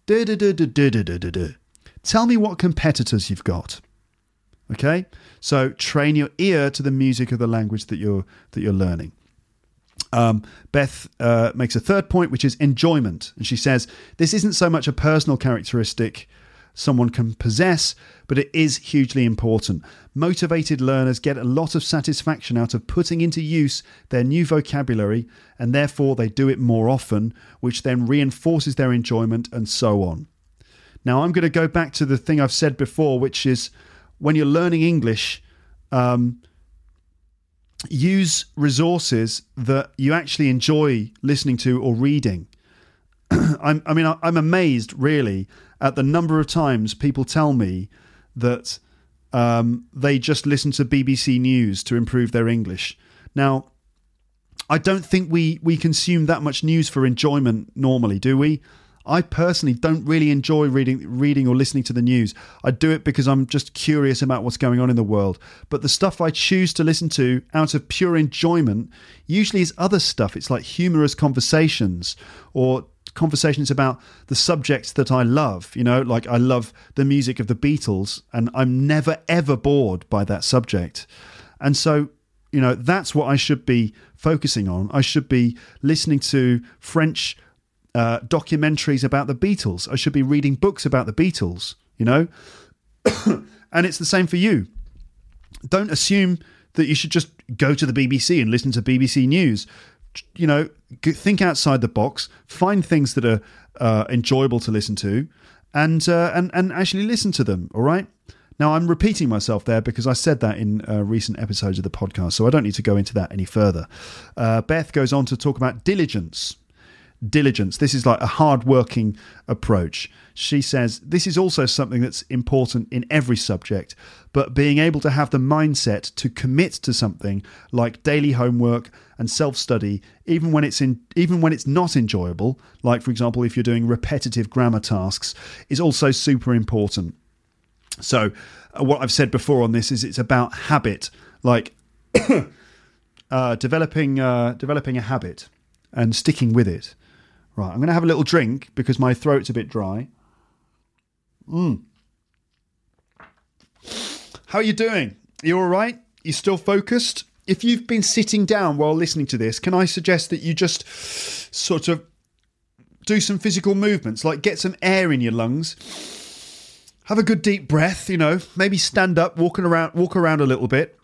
Tell me what competitors you've got. Okay? So train your ear to the music of the language that you're learning. Beth makes a third point, which is enjoyment. And she says, this isn't so much a personal characteristic someone can possess, but it is hugely important. Motivated learners get a lot of satisfaction out of putting into use their new vocabulary, and therefore they do it more often, which then reinforces their enjoyment and so on. Now, I'm going to go back to the thing I've said before, which is when you're learning English, use resources that you actually enjoy listening to or reading. I'm amazed, really, at the number of times people tell me that they just listen to BBC News to improve their English. Now, I don't think we consume that much news for enjoyment normally, do we? I personally don't really enjoy reading or listening to the news. I do it because I'm just curious about what's going on in the world. But the stuff I choose to listen to out of pure enjoyment usually is other stuff. It's like humorous conversations or conversations about the subjects that I love. Like I love the music of the Beatles, and I'm never, ever bored by that subject. And so, that's what I should be focusing on. I should be listening to French documentaries about the Beatles. I should be reading books about the Beatles, And it's the same for you. Don't assume that you should just go to the BBC and listen to BBC News. Think outside the box, find things that are enjoyable to listen to, and actually listen to them, all right? Now, I'm repeating myself there because I said that in recent episodes of the podcast, so I don't need to go into that any further. Beth goes on to talk about diligence. Diligence. This is like a hard-working approach. She says, this is also something that's important in every subject, but being able to have the mindset to commit to something like daily homework and self-study, even when it's not enjoyable, like for example if you're doing repetitive grammar tasks, is also super important. So what I've said before on this is it's about habit, like developing a habit and sticking with it. Right, I'm going to have a little drink because my throat's a bit dry. How are you doing? Are you all right? You still focused? If you've been sitting down while listening to this, can I suggest that you just sort of do some physical movements, like get some air in your lungs, have a good deep breath, maybe stand up, walk around a little bit.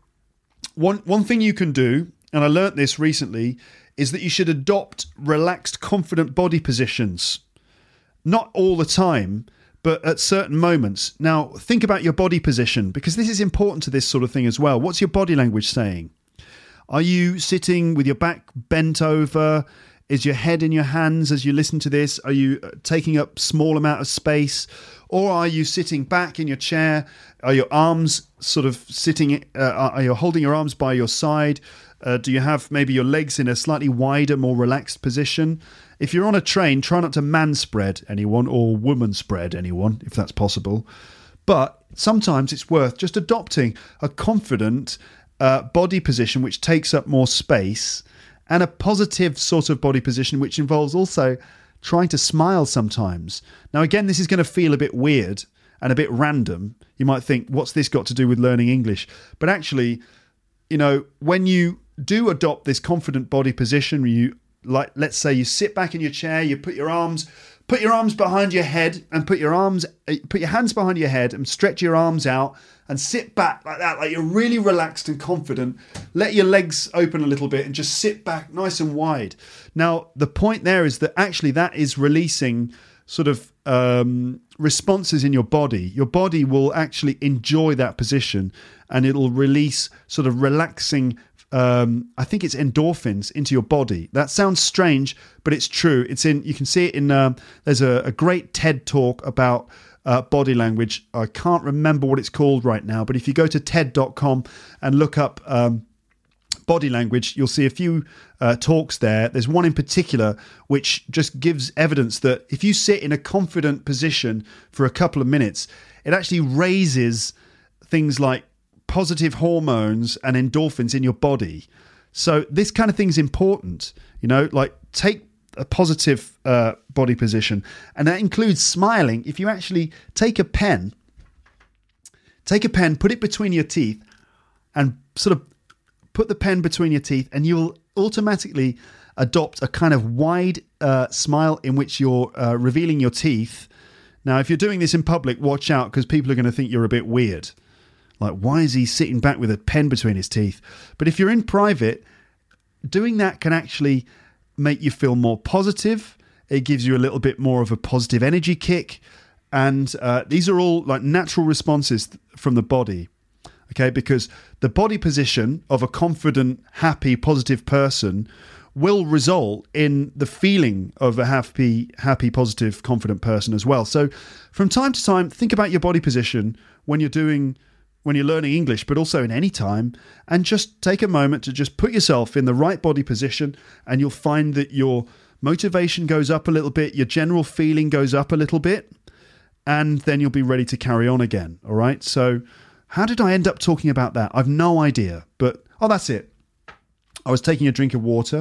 One thing you can do, and I learnt this recently, is that you should adopt relaxed, confident body positions. Not all the time, but at certain moments. Now, think about your body position, because this is important to this sort of thing as well. What's your body language saying? Are you sitting with your back bent over? Is your head in your hands as you listen to this? Are you taking up small amount of space? Or are you sitting back in your chair? Are your arms sort of sitting, are you holding your arms by your side? Do you have maybe your legs in a slightly wider, more relaxed position? If you're on a train, try not to man spread anyone or woman spread anyone, if that's possible. But sometimes it's worth just adopting a confident body position which takes up more space, and a positive sort of body position which involves also trying to smile sometimes. Now, again, this is going to feel a bit weird and a bit random. You might think, what's this got to do with learning English? But actually, when you do adopt this confident body position, let's say you sit back in your chair, you put your arms behind your head and put your hands behind your head and stretch your arms out and sit back like that, like you're really relaxed and confident. Let your legs open a little bit and just sit back nice and wide. Now, the point there is that actually that is releasing sort of responses in your body. Your body will actually enjoy that position, and it'll release sort of relaxing, I think it's endorphins into your body. That sounds strange, but it's true. You can see it in, there's a great TED talk about body language. I can't remember what it's called right now, but if you go to TED.com and look up body language, you'll see a few talks there. There's one in particular which just gives evidence that if you sit in a confident position for a couple of minutes, it actually raises things like positive hormones and endorphins in your body. So this kind of thing's important, like take a positive body position, and that includes smiling. If you actually take a pen, put it between your teeth and sort of put the pen between your teeth, and you'll automatically adopt a kind of wide smile in which you're revealing your teeth. Now, if you're doing this in public, watch out, because people are going to think you're a bit weird. Like, why is he sitting back with a pen between his teeth? But if you're in private, doing that can actually make you feel more positive. It gives you a little bit more of a positive energy kick. And these are all like natural responses from the body. Okay, because the body position of a confident, happy, positive person will result in the feeling of a happy, positive, confident person as well. So from time to time, think about your body position when you're learning English, but also in any time, and just take a moment to just put yourself in the right body position, and you'll find that your motivation goes up a little bit, your general feeling goes up a little bit, and then you'll be ready to carry on again. All right. So how did I end up talking about that? I've no idea, but that's it. I was taking a drink of water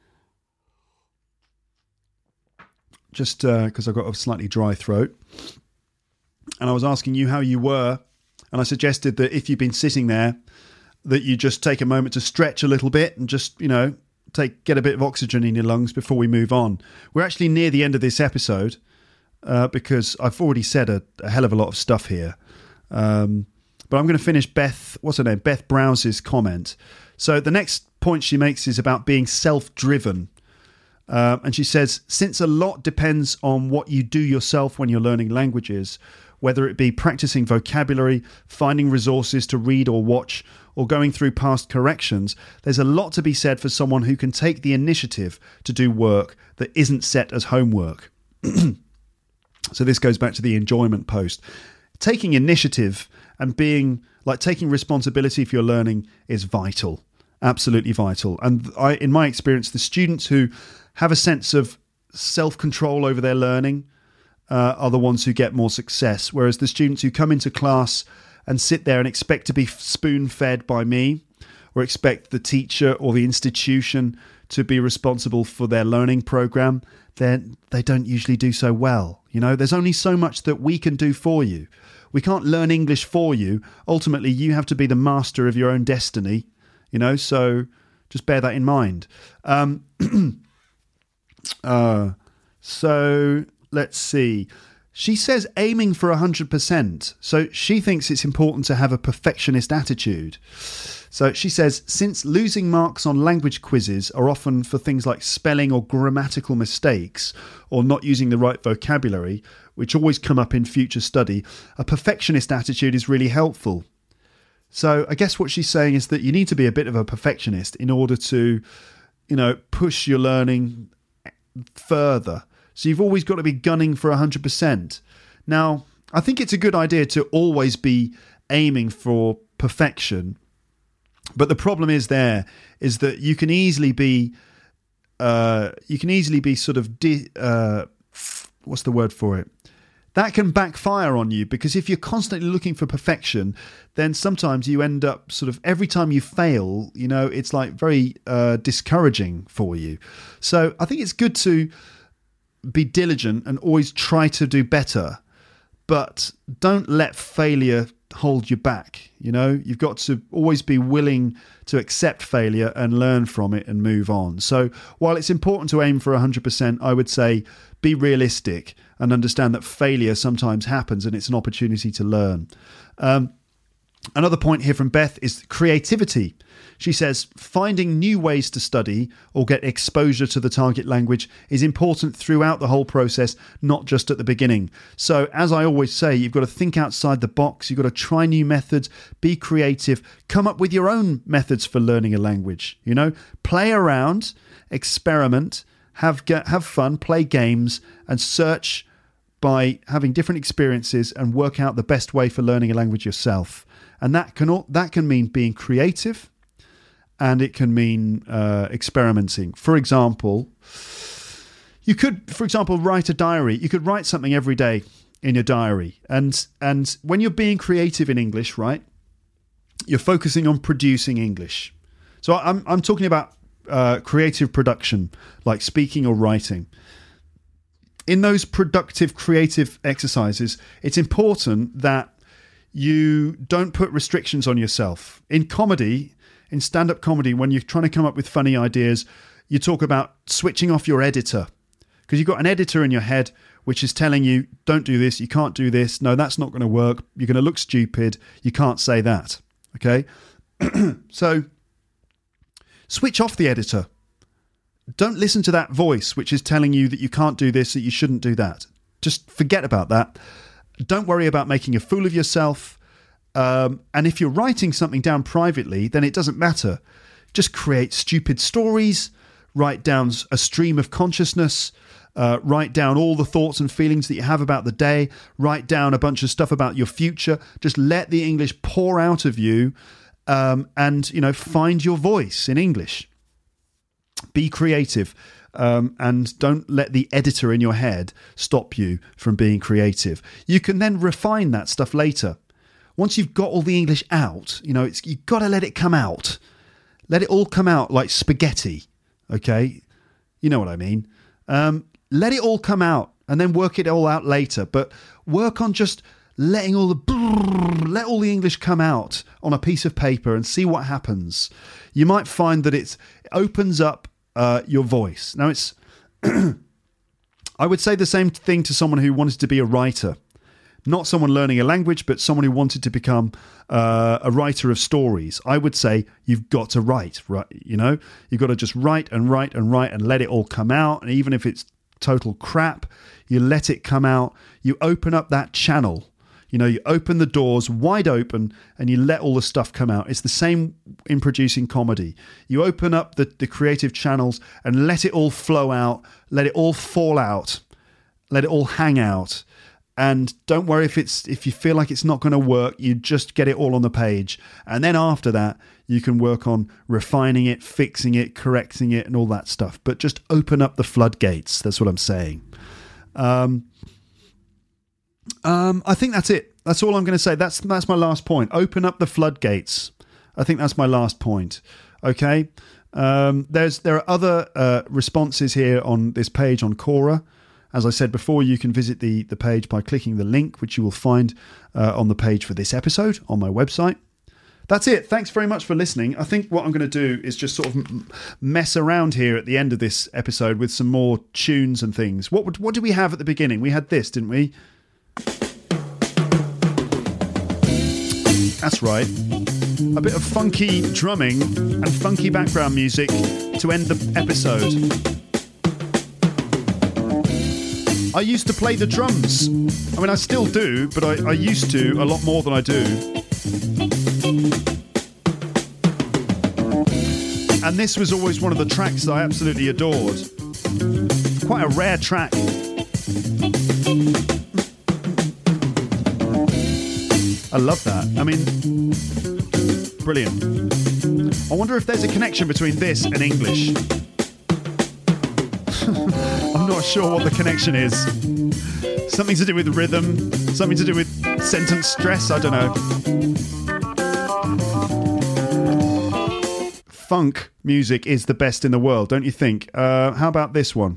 just because I've got a slightly dry throat, and I was asking you how you were. And I suggested that if you've been sitting there, that you just take a moment to stretch a little bit and just, get a bit of oxygen in your lungs before we move on. We're actually near the end of this episode because I've already said a hell of a lot of stuff here. But I'm going to finish Beth Browse's comment. So the next point she makes is about being self-driven. And she says, since a lot depends on what you do yourself when you're learning languages, whether it be practicing vocabulary, finding resources to read or watch, or going through past corrections, there's a lot to be said for someone who can take the initiative to do work that isn't set as homework. So this goes back to the enjoyment post. Taking initiative and taking responsibility for your learning is vital. Absolutely vital. And in my experience, the students who have a sense of self-control over their learning are the ones who get more success. Whereas the students who come into class and sit there and expect to be spoon-fed by me, or expect the teacher or the institution to be responsible for their learning program, then they don't usually do so well. You know, there's only so much that we can do for you. We can't learn English for you. Ultimately, you have to be the master of your own destiny, you know, so just bear that in mind. So let's see. She says aiming for 100%. So she thinks it's important to have a perfectionist attitude. So she says, since losing marks on language quizzes are often for things like spelling or grammatical mistakes or not using the right vocabulary, which always come up in future study, a perfectionist attitude is really helpful. So I guess what she's saying is that you need to be a bit of a perfectionist in order to, you know, push your learning further. So you've always got to be gunning for 100%. Now, I think it's a good idea to always be aiming for perfection. But the problem is that you can easily be sort of what's the word for it? That can backfire on you, because if you're constantly looking for perfection, then sometimes you end up sort of, every time you fail, you know, it's like very discouraging for you. So I think it's good to be diligent and always try to do better, but don't let failure hold you back. You know, you've got to always be willing to accept failure and learn from it and move on. So while it's important to aim for 100%, I would say be realistic and understand that failure sometimes happens and it's an opportunity to learn. Another point here from Beth is creativity. She says, finding new ways to study or get exposure to the target language is important throughout the whole process, not just at the beginning. So as I always say, you've got to think outside the box. You've got to try new methods, be creative, come up with your own methods for learning a language. You know, play around, experiment, have fun, play games, and search by having different experiences and work out the best way for learning a language yourself. And that can mean being creative, and it can mean experimenting. For example, you could, write a diary. You could write something every day in your diary. And when you're being creative in English, right, you're focusing on producing English. So I'm talking about creative production, like speaking or writing. In those productive, creative exercises, it's important that you don't put restrictions on yourself. In comedy, in stand-up comedy, when you're trying to come up with funny ideas, you talk about switching off your editor, because you've got an editor in your head which is telling you, don't do this, you can't do this, no, that's not going to work, you're going to look stupid, you can't say that, okay? So switch off the editor. Don't listen to that voice which is telling you that you can't do this, that you shouldn't do that. Just forget about that. Don't worry about making a fool of yourself. And if you're writing something down privately, then it doesn't matter. Just create stupid stories, write down a stream of consciousness, write down all the thoughts and feelings that you have about the day, write down a bunch of stuff about your future. Just let the English pour out of you, and, you know, find your voice in English. Be creative. And don't let the editor in your head stop you from being creative. You can then refine that stuff later. Once you've got all the English out, you know, you've got to let it come out. Let it all come out like spaghetti, okay? You know what I mean. Let it all come out and then work it all out later. But work on just letting let all the English come out on a piece of paper and see what happens. You might find that it opens up your voice. Now, it's I would say the same thing to someone who wanted to be a writer. Not someone learning a language, but someone who wanted to become a writer of stories. I would say you've got to write, right? You know, you've got to just write and write and write and let it all come out. And even if it's total crap, you let it come out. You open up that channel. You know, you open the doors wide open and you let all the stuff come out. It's the same in producing comedy. You open up the creative channels and let it all flow out, let it all fall out, let it all hang out. And don't worry if you feel like it's not going to work, you just get it all on the page. And then after that, you can work on refining it, fixing it, correcting it, and all that stuff. But just open up the floodgates. That's what I'm saying. I think that's it. That's all I'm going to say. That's my last point. Open up the floodgates. I think that's my last point. Okay. There are other responses here on this page on Quora. As I said before, you can visit the page by clicking the link, which you will find on the page for this episode on my website. That's it. Thanks very much for listening. I think what I'm going to do is just sort of mess around here at the end of this episode with some more tunes and things. What did we have at the beginning? We had this, didn't we? That's right. A bit of funky drumming and funky background music to end the episode. I used to play the drums. I mean, I still do, but I used to a lot more than I do. And this was always one of the tracks that I absolutely adored. Quite a rare track. I love that. I mean, brilliant. I wonder if there's a connection between this and English. I'm not sure what the connection is. Something to do with rhythm, something to do with sentence stress, I don't know. Funk music is the best in the world, don't you think? How about this one?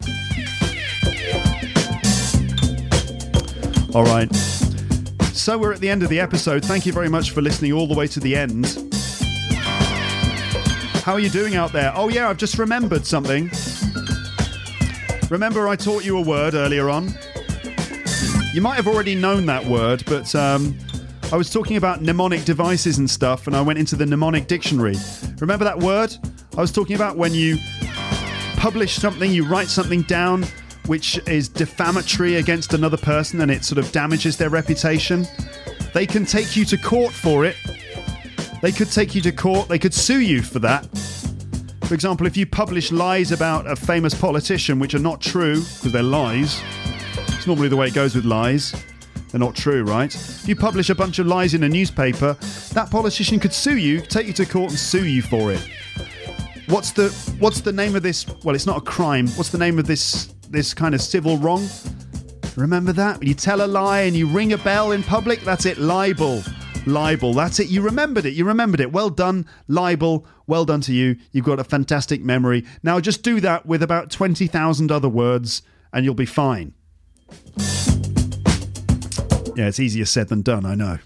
All right. So we're at the end of the episode. Thank you very much for listening all the way to the end. How are you doing out there? Oh yeah, I've just remembered something. Remember I taught you a word earlier on? You might have already known that word, but I was talking about mnemonic devices and stuff, and I went into the mnemonic dictionary. Remember that word? I was talking about when you publish something, you write something down which is defamatory against another person and it sort of damages their reputation. They can take you to court for it. They could take you to court. They could sue you for that. For example, if you publish lies about a famous politician which are not true, because they're lies. It's normally the way it goes with lies. They're not true, right? If you publish a bunch of lies in a newspaper, that politician could sue you, take you to court and sue you for it. What's the name of this? Well, it's not a crime. What's the name of this kind of civil wrong? Remember that? When you tell a lie and you ring a bell in public, that's it, libel. Libel, that's it. You remembered it. Well done, libel. Well done to you. You've got a fantastic memory. Now just do that with about 20,000 other words and you'll be fine. Yeah, it's easier said than done, I know.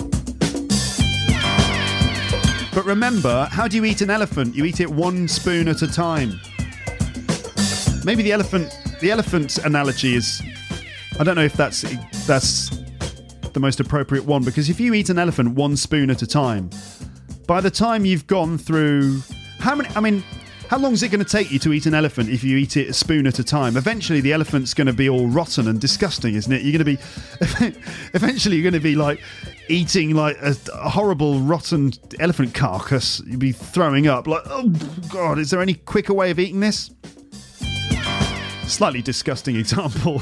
But remember, how do you eat an elephant? You eat it one spoon at a time. Maybe the elephant analogy is... I don't know if that's the most appropriate one, because if you eat an elephant one spoon at a time, by the time you've gone through... How long is it going to take you to eat an elephant if you eat it a spoon at a time? Eventually the elephant's going to be all rotten and disgusting, isn't it? Eventually you're going to be like eating like a horrible rotten elephant carcass. You'll be throwing up like, oh God, is there any quicker way of eating this? Slightly disgusting example.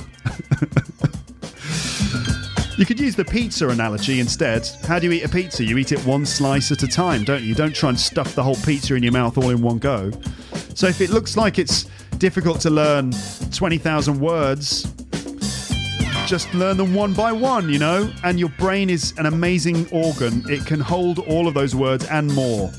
You could use the pizza analogy instead. How do you eat a pizza? You eat it one slice at a time, don't you? You don't try and stuff the whole pizza in your mouth all in one go. So if it looks like it's difficult to learn 20,000 words, just learn them one by one, you know? And your brain is an amazing organ. It can hold all of those words and more.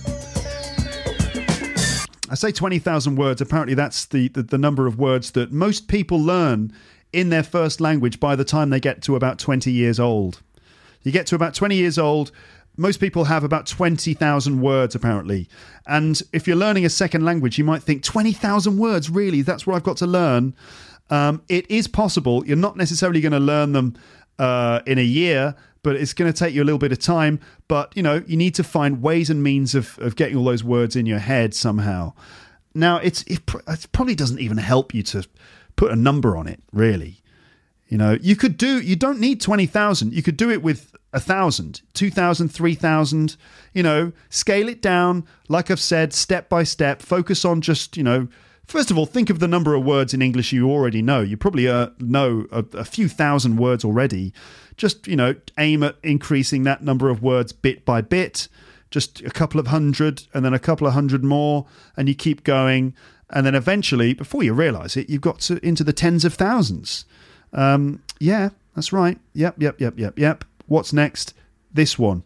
I say 20,000 words. Apparently that's the number of words that most people learn in their first language by the time they get to about 20 years old. You get to about 20 years old, most people have about 20,000 words apparently. And if you're learning a second language, you might think 20,000 words, really? That's what I've got to learn? It is possible. You're not necessarily going to learn them in a year, but it's going to take you a little bit of time. But, you know, you need to find ways and means of getting all those words in your head somehow. Now, it probably doesn't even help you to put a number on it, really. You know, you don't need 20,000. You could do it with 1,000, 2,000, 3,000, you know, scale it down. Like I've said, step by step, focus on just, you know, First of all, think of the number of words in English you already know. You probably know a few thousand words already. Just, aim at increasing that number of words bit by bit. Just a couple of hundred and then a couple of hundred more, and you keep going. And then eventually, before you realise it, you've got into the tens of thousands. Yeah, that's right. Yep. What's next? This one.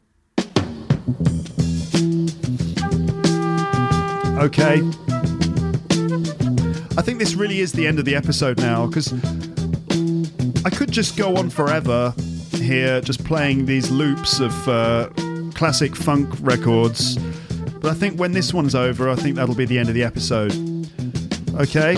Okay. I think this really is the end of the episode now, because I could just go on forever here, just playing these loops of classic funk records. But I think when this one's over, I think that'll be the end of the episode. Okay.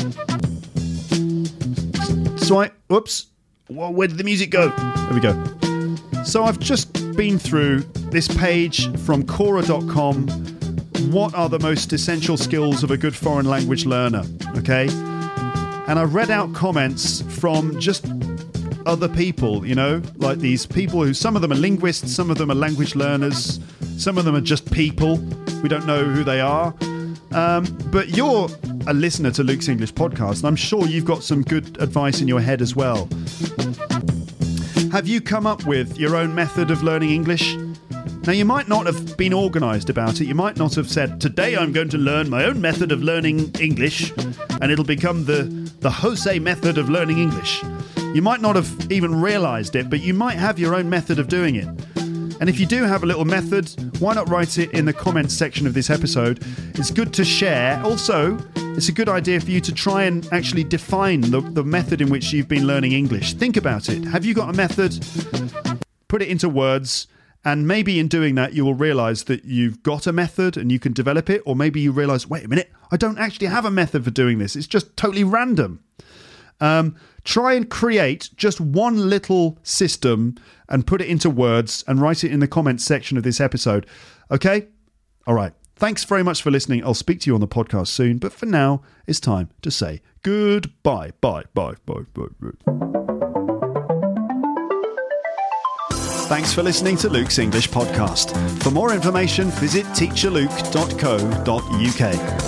So where did the music go? There we go. So I've just been through this page from Quora.com. What are the most essential skills of a good foreign language learner? Okay. And I read out comments from just other people, like these people who, some of them are linguists, some of them are language learners, some of them are just people. We don't know who they are. But you're a listener to Luke's English podcast, and I'm sure you've got some good advice in your head as well. Have you come up with your own method of learning English? Now, you might not have been organised about it. You might not have said, today I'm going to learn my own method of learning English, and it'll become the Jose method of learning English. You might not have even realised it, but you might have your own method of doing it. And if you do have a little method, why not write it in the comments section of this episode? It's good to share. Also, it's a good idea for you to try and actually define the method in which you've been learning English. Think about it. Have you got a method? Put it into words. And maybe in doing that, you will realise that you've got a method and you can develop it. Or maybe you realise, wait a minute, I don't actually have a method for doing this. It's just totally random. Try and create just one little system and put it into words and write it in the comments section of this episode. Okay? All right. Thanks very much for listening. I'll speak to you on the podcast soon. But for now, it's time to say goodbye. Bye. Thanks for listening to Luke's English podcast. For more information, visit teacherluke.co.uk.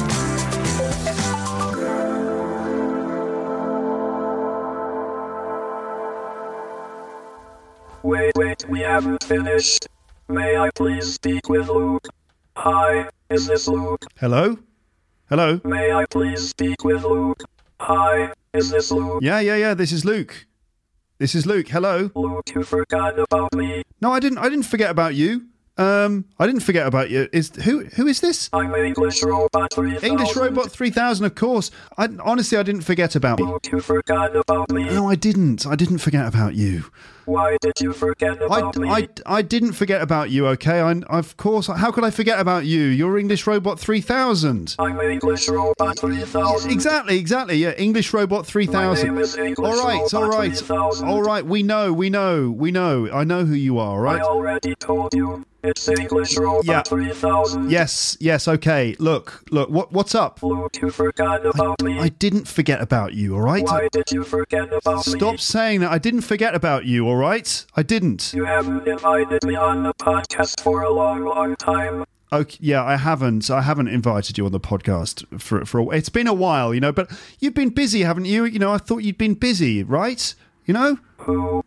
Wait, we haven't finished. May I please speak with Luke? Hi, is this Luke? Hello? May I please speak with Luke? Hi, is this Luke? Yeah, this is Luke. Hello? Luke, you forgot about me. No, I didn't forget about you. I didn't forget about you. Who is this? I'm English Robot 3000. English Robot 3000, of course. Honestly, I didn't forget about you. Luke, you forgot about me. No, I didn't. I didn't forget about you. Why did you forget about me? I didn't forget about you, okay? Of course. How could I forget about you? You're English Robot 3000. I'm English Robot 3000. Exactly. Yeah, English Robot 3000. My name is English Robot 3000. All right. We know. I know who you are, all right? I already told you. It's English Robot 3000. Yes, okay. Look, what's up? Luke, you forgot about me. I didn't forget about you, all right? Why did you forget about me? Stop saying that. I didn't forget about you, all right? I didn't. You haven't invited me on the podcast for a long time. Okay, yeah, I haven't invited you on the podcast for a while. It's been a while, but you've been busy, haven't you? I thought you'd been busy, right? Who?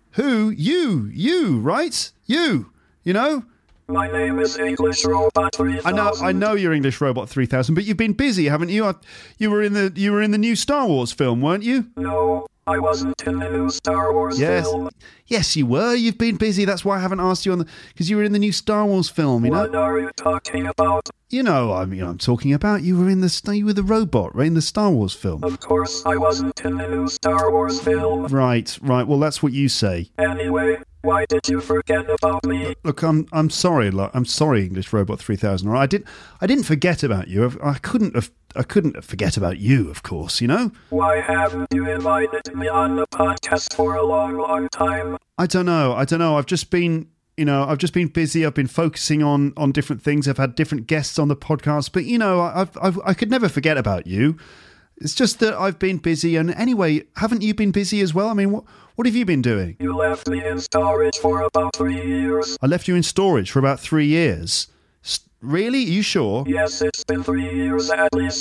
You, right? You. My name is English Robot 3000. I know you're English Robot 3000, but you've been busy, haven't you? You were in the new Star Wars film, weren't you? No, I wasn't in the new Star Wars film. Yes, you were. You've been busy. That's why I haven't asked you because you were in the new Star Wars film. What are you talking about? I'm talking about you were in the robot, right, in the Star Wars film. Of course, I wasn't in the new Star Wars film. Right. Well, that's what you say. Anyway. Why did you forget about me? Look, I'm sorry. I'm sorry, English Robot 3000. I didn't forget about you. I couldn't forget about you, of course. Why haven't you invited me on the podcast for a long time? I don't know. I've just been busy. I've been focusing on different things. I've had different guests on the podcast, but I could never forget about you. It's just that I've been busy. And anyway, haven't you been busy as well? I mean, what have you been doing? You left me in storage for about 3 years. I left you in storage for about 3 years. Really? Are you sure? Yes, it's been 3 years at least.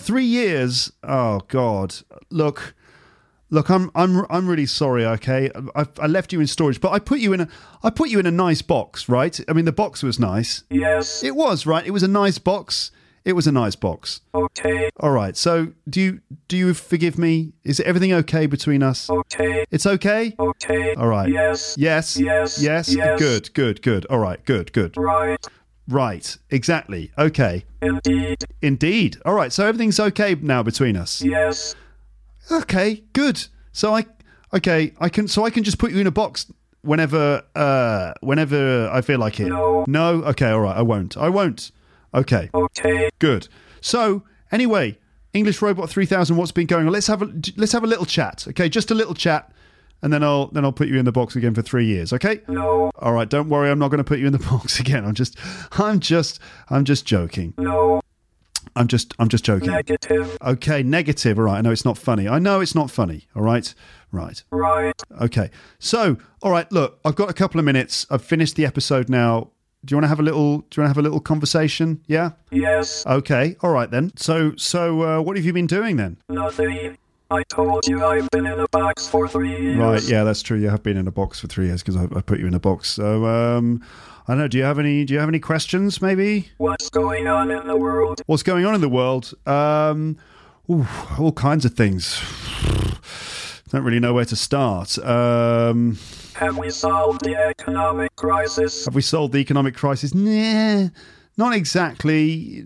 3 years. Oh God. Look, I'm really sorry. Okay, I left you in storage, but I put you in a nice box, right? I mean, the box was nice. Yes. It was, right? It was a nice box. It was a nice box. Okay. All right. So, do you forgive me? Is everything okay between us? Okay. It's okay? Okay. All right. Yes. Yes. Yes. Yes. Yes. Good. All right. Good. Right. Right. Exactly. Okay. Indeed. All right. So everything's okay now between us. Yes. Okay. Good. So I can just put you in a box whenever I feel like it. No. Okay. All right. I won't. Okay. Okay. Good. So anyway, English Robot 3000. What's been going on? Let's have a little chat. Okay, just a little chat, and then I'll put you in the box again for 3 years. Okay. No. All right. Don't worry. I'm not going to put you in the box again. I'm just joking. No. I'm just joking. Negative. Okay. Negative. All right. I know it's not funny. All right. Right. Right. Okay. So, all right. Look, I've got a couple of minutes. I've finished the episode now. Do you want to have a little conversation? Yeah? Yes. Okay. All right then. So what have you been doing then? Nothing. I told you I've been in a box for 3 years. Right. Yeah, that's true. You have been in a box for 3 years because I put you in a box. So I don't know. Do you have any questions? Maybe. What's going on in the world? What's going on in the world? All kinds of things. Don't really know where to start. Have we solved the economic crisis? Have we solved the economic crisis? Nah, not exactly.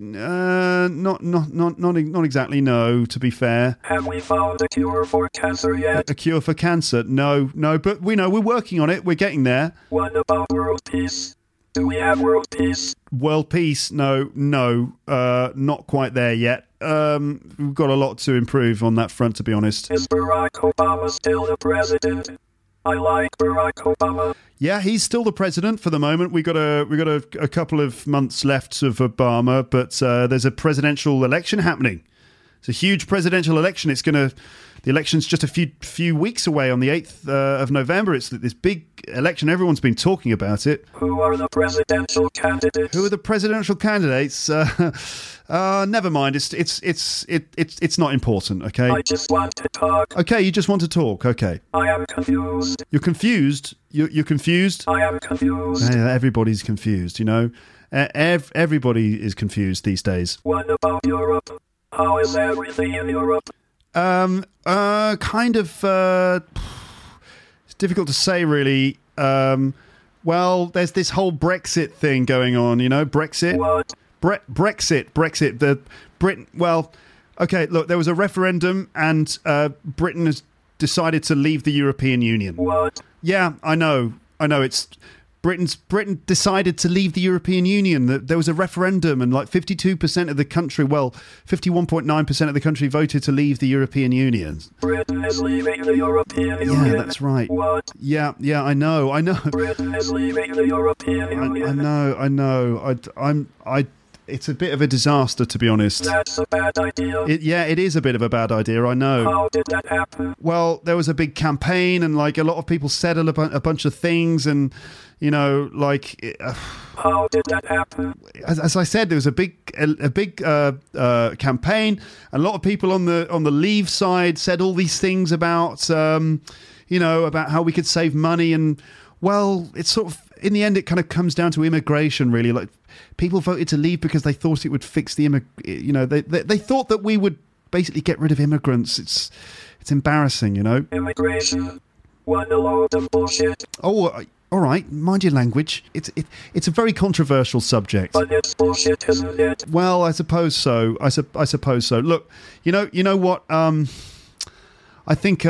Not exactly. No, to be fair. Have we found a cure for cancer yet? A cure for cancer? No. But we know we're working on it. We're getting there. What about world peace? Do we have world peace? World peace? No. Not quite there yet. We've got a lot to improve on that front, to be honest. Is Barack Obama still the president? I like Barack Obama. Yeah, he's still the president for the moment. We got a couple of months left of Obama, but there's a presidential election happening. It's a huge presidential election. The election's just a few weeks away on the 8th of November. It's this big election. Everyone's been talking about it. Who are the presidential candidates? Who are the presidential candidates? Never mind. It's not important. Okay. I just want to talk. Okay, you just want to talk. Okay. I am confused. You're confused. You're confused. I am confused. Yeah, everybody's confused. You know, everybody is confused these days. What about Europe? How is everything in Europe? Kind of. It's difficult to say, really. Well, there's this whole Brexit thing going on. You know, Brexit. What? Brexit. The Britain. Well, okay. Look, there was a referendum, and Britain has decided to leave the European Union. What? Yeah, I know. It's Britain decided to leave the European Union. There was a referendum, and like 52% of the country, 51.9% of the country voted to leave the European Union. Britain is leaving the European Union. Yeah, that's right. What? Yeah, I know. Britain is leaving the European Union. I know. It's a bit of a disaster, to be honest. That's a bad idea. It is a bit of a bad idea, I know. How did that happen? Well, there was a big campaign, and like a lot of people said a bunch of things, and you know, like. How did that happen? As I said, there was a big campaign. A lot of people on the Leave side said all these things about, about how we could save money, and well, it's sort of in the end, it kind of comes down to immigration, really. Like people voted to leave because they thought it would fix the they thought that we would basically get rid of immigrants. It's embarrassing, you know. Immigration, what a load of bullshit. Oh. All right, mind your language. It's a very controversial subject. But it's bullshit, isn't it? Well, I suppose so. I suppose so. Look, you know what? I think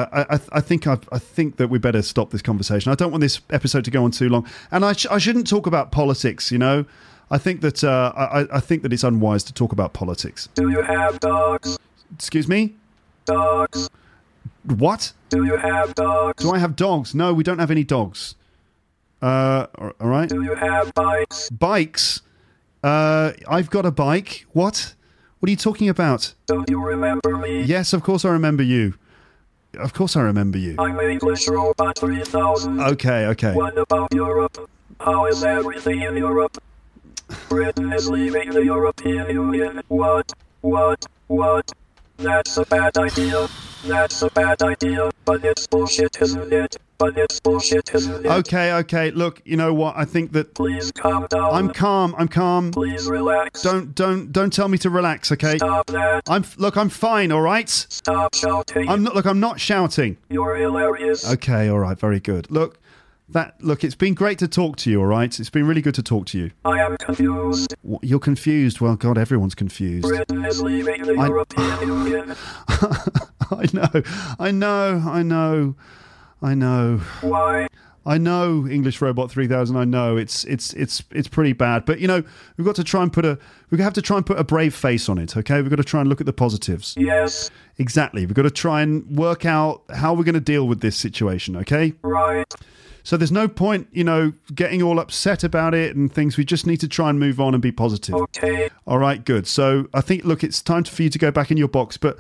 that we better stop this conversation. I don't want this episode to go on too long, and I shouldn't talk about politics. You know, I think that I think that it's unwise to talk about politics. Do you have dogs? Excuse me? Dogs. What? Do you have dogs? Do I have dogs? No, we don't have any dogs. All right. Do you have bikes? Bikes? I've got a bike. What? What are you talking about? Don't you remember me? Yes, of course I remember you. Of course I remember you. I'm English Robot 3000. Okay. What about Europe? How is everything in Europe? Britain is leaving the European Union. What? What? That's a bad idea. That's a bad idea. But it's bullshit, isn't it? But it's bullshit, isn't it? Okay. Look, you know what? I think that Please calm down. I'm calm. Please relax. Don't tell me to relax, okay? Stop that. I'm fine, all right? Stop shouting. I'm not shouting. You're hilarious. Okay, all right, very good. Look, it's been great to talk to you, all right? It's been really good to talk to you. I am confused. You're confused. Well, God, everyone's confused. Britain is leaving the European Union. I know. Why? I know, English Robot 3000. I know it's pretty bad, but you know we have to try and put a brave face on it. Okay, we've got to try and look at the positives. Yes. Exactly. We've got to try and work out how we're going to deal with this situation. Okay. Right. So there's no point, you know, getting all upset about it and things. We just need to try and move on and be positive. Okay. All right. Good. So I think, look, it's time for you to go back in your box, but.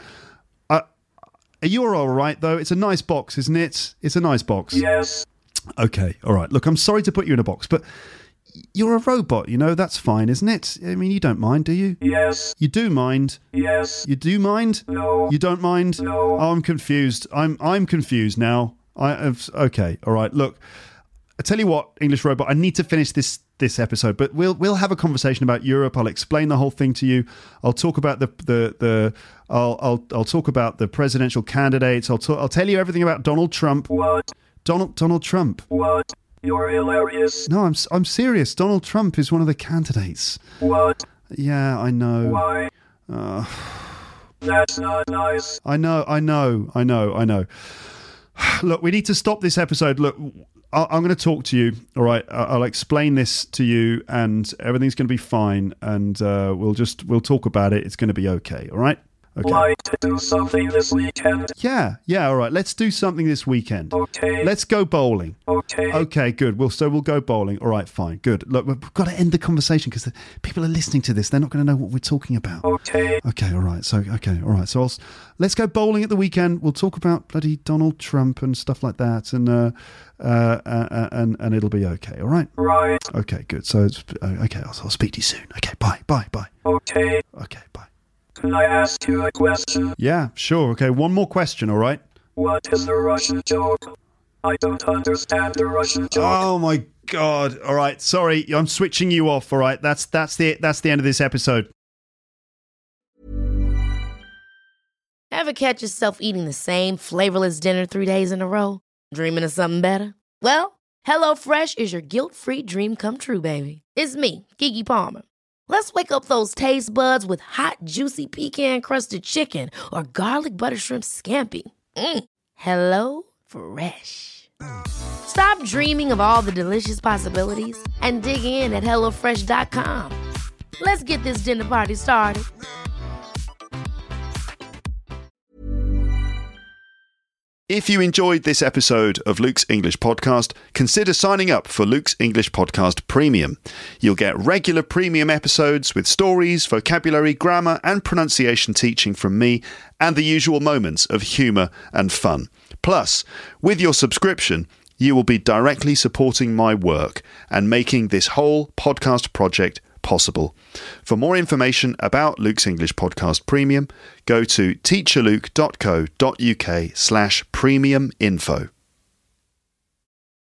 You're all right, though. It's a nice box, isn't it? It's a nice box. Yes. Okay, all right. Look, I'm sorry to put you in a box, but you're a robot, you know? That's fine, isn't it? I mean, you don't mind, do you? Yes. You do mind? Yes. You do mind? No. You don't mind? No. Oh, I'm confused. I'm confused now. Okay, all right. Look, I tell you what, English Robot, I need to finish this episode, but we'll have a conversation about Europe. I'll explain the whole thing to you. I'll talk about I'll talk about the presidential candidates. I'll tell you everything about Donald Trump. What? Donald Trump. What? You're hilarious. No, I'm serious. Donald Trump is one of the candidates. What? Yeah, I know. Why? That's not nice. I know. Look, we need to stop this episode. Look, I'm going to talk to you. All right, I'll explain this to you, and everything's going to be fine. And we'll talk about it. It's going to be okay. All right. Okay. Like to do something this weekend. Yeah. All right. Let's do something this weekend. Okay. Let's go bowling. Okay. Okay. Good. We'll go bowling. All right. Fine. Good. Look, we've got to end the conversation because people are listening to this. They're not going to know what we're talking about. Okay. Okay. All right. So let's go bowling at the weekend. We'll talk about bloody Donald Trump and stuff like that, and it'll be okay. All right. Right. Okay. Good. So it's okay. I'll speak to you soon. Okay. Bye. Okay. Okay. Bye. Can I ask you a question? Yeah, sure. Okay, one more question, all right? What is the Russian joke? I don't understand the Russian joke. Oh my God. All right, sorry. I'm switching you off, all right? That's the end of this episode. Ever catch yourself eating the same flavorless dinner 3 days in a row? Dreaming of something better? Well, HelloFresh is your guilt-free dream come true, baby. It's me, Keke Palmer. Let's wake up those taste buds with hot, juicy pecan-crusted chicken or garlic butter shrimp scampi. Hello Fresh. Stop dreaming of all the delicious possibilities and dig in at HelloFresh.com. Let's get this dinner party started. If you enjoyed this episode of Luke's English Podcast, consider signing up for Luke's English Podcast Premium. You'll get regular premium episodes with stories, vocabulary, grammar, and pronunciation teaching from me, and the usual moments of humour and fun. Plus, with your subscription, you will be directly supporting my work and making this whole podcast project possible. For more information about Luke's English Podcast Premium, go to teacherluke.co.uk/premium info.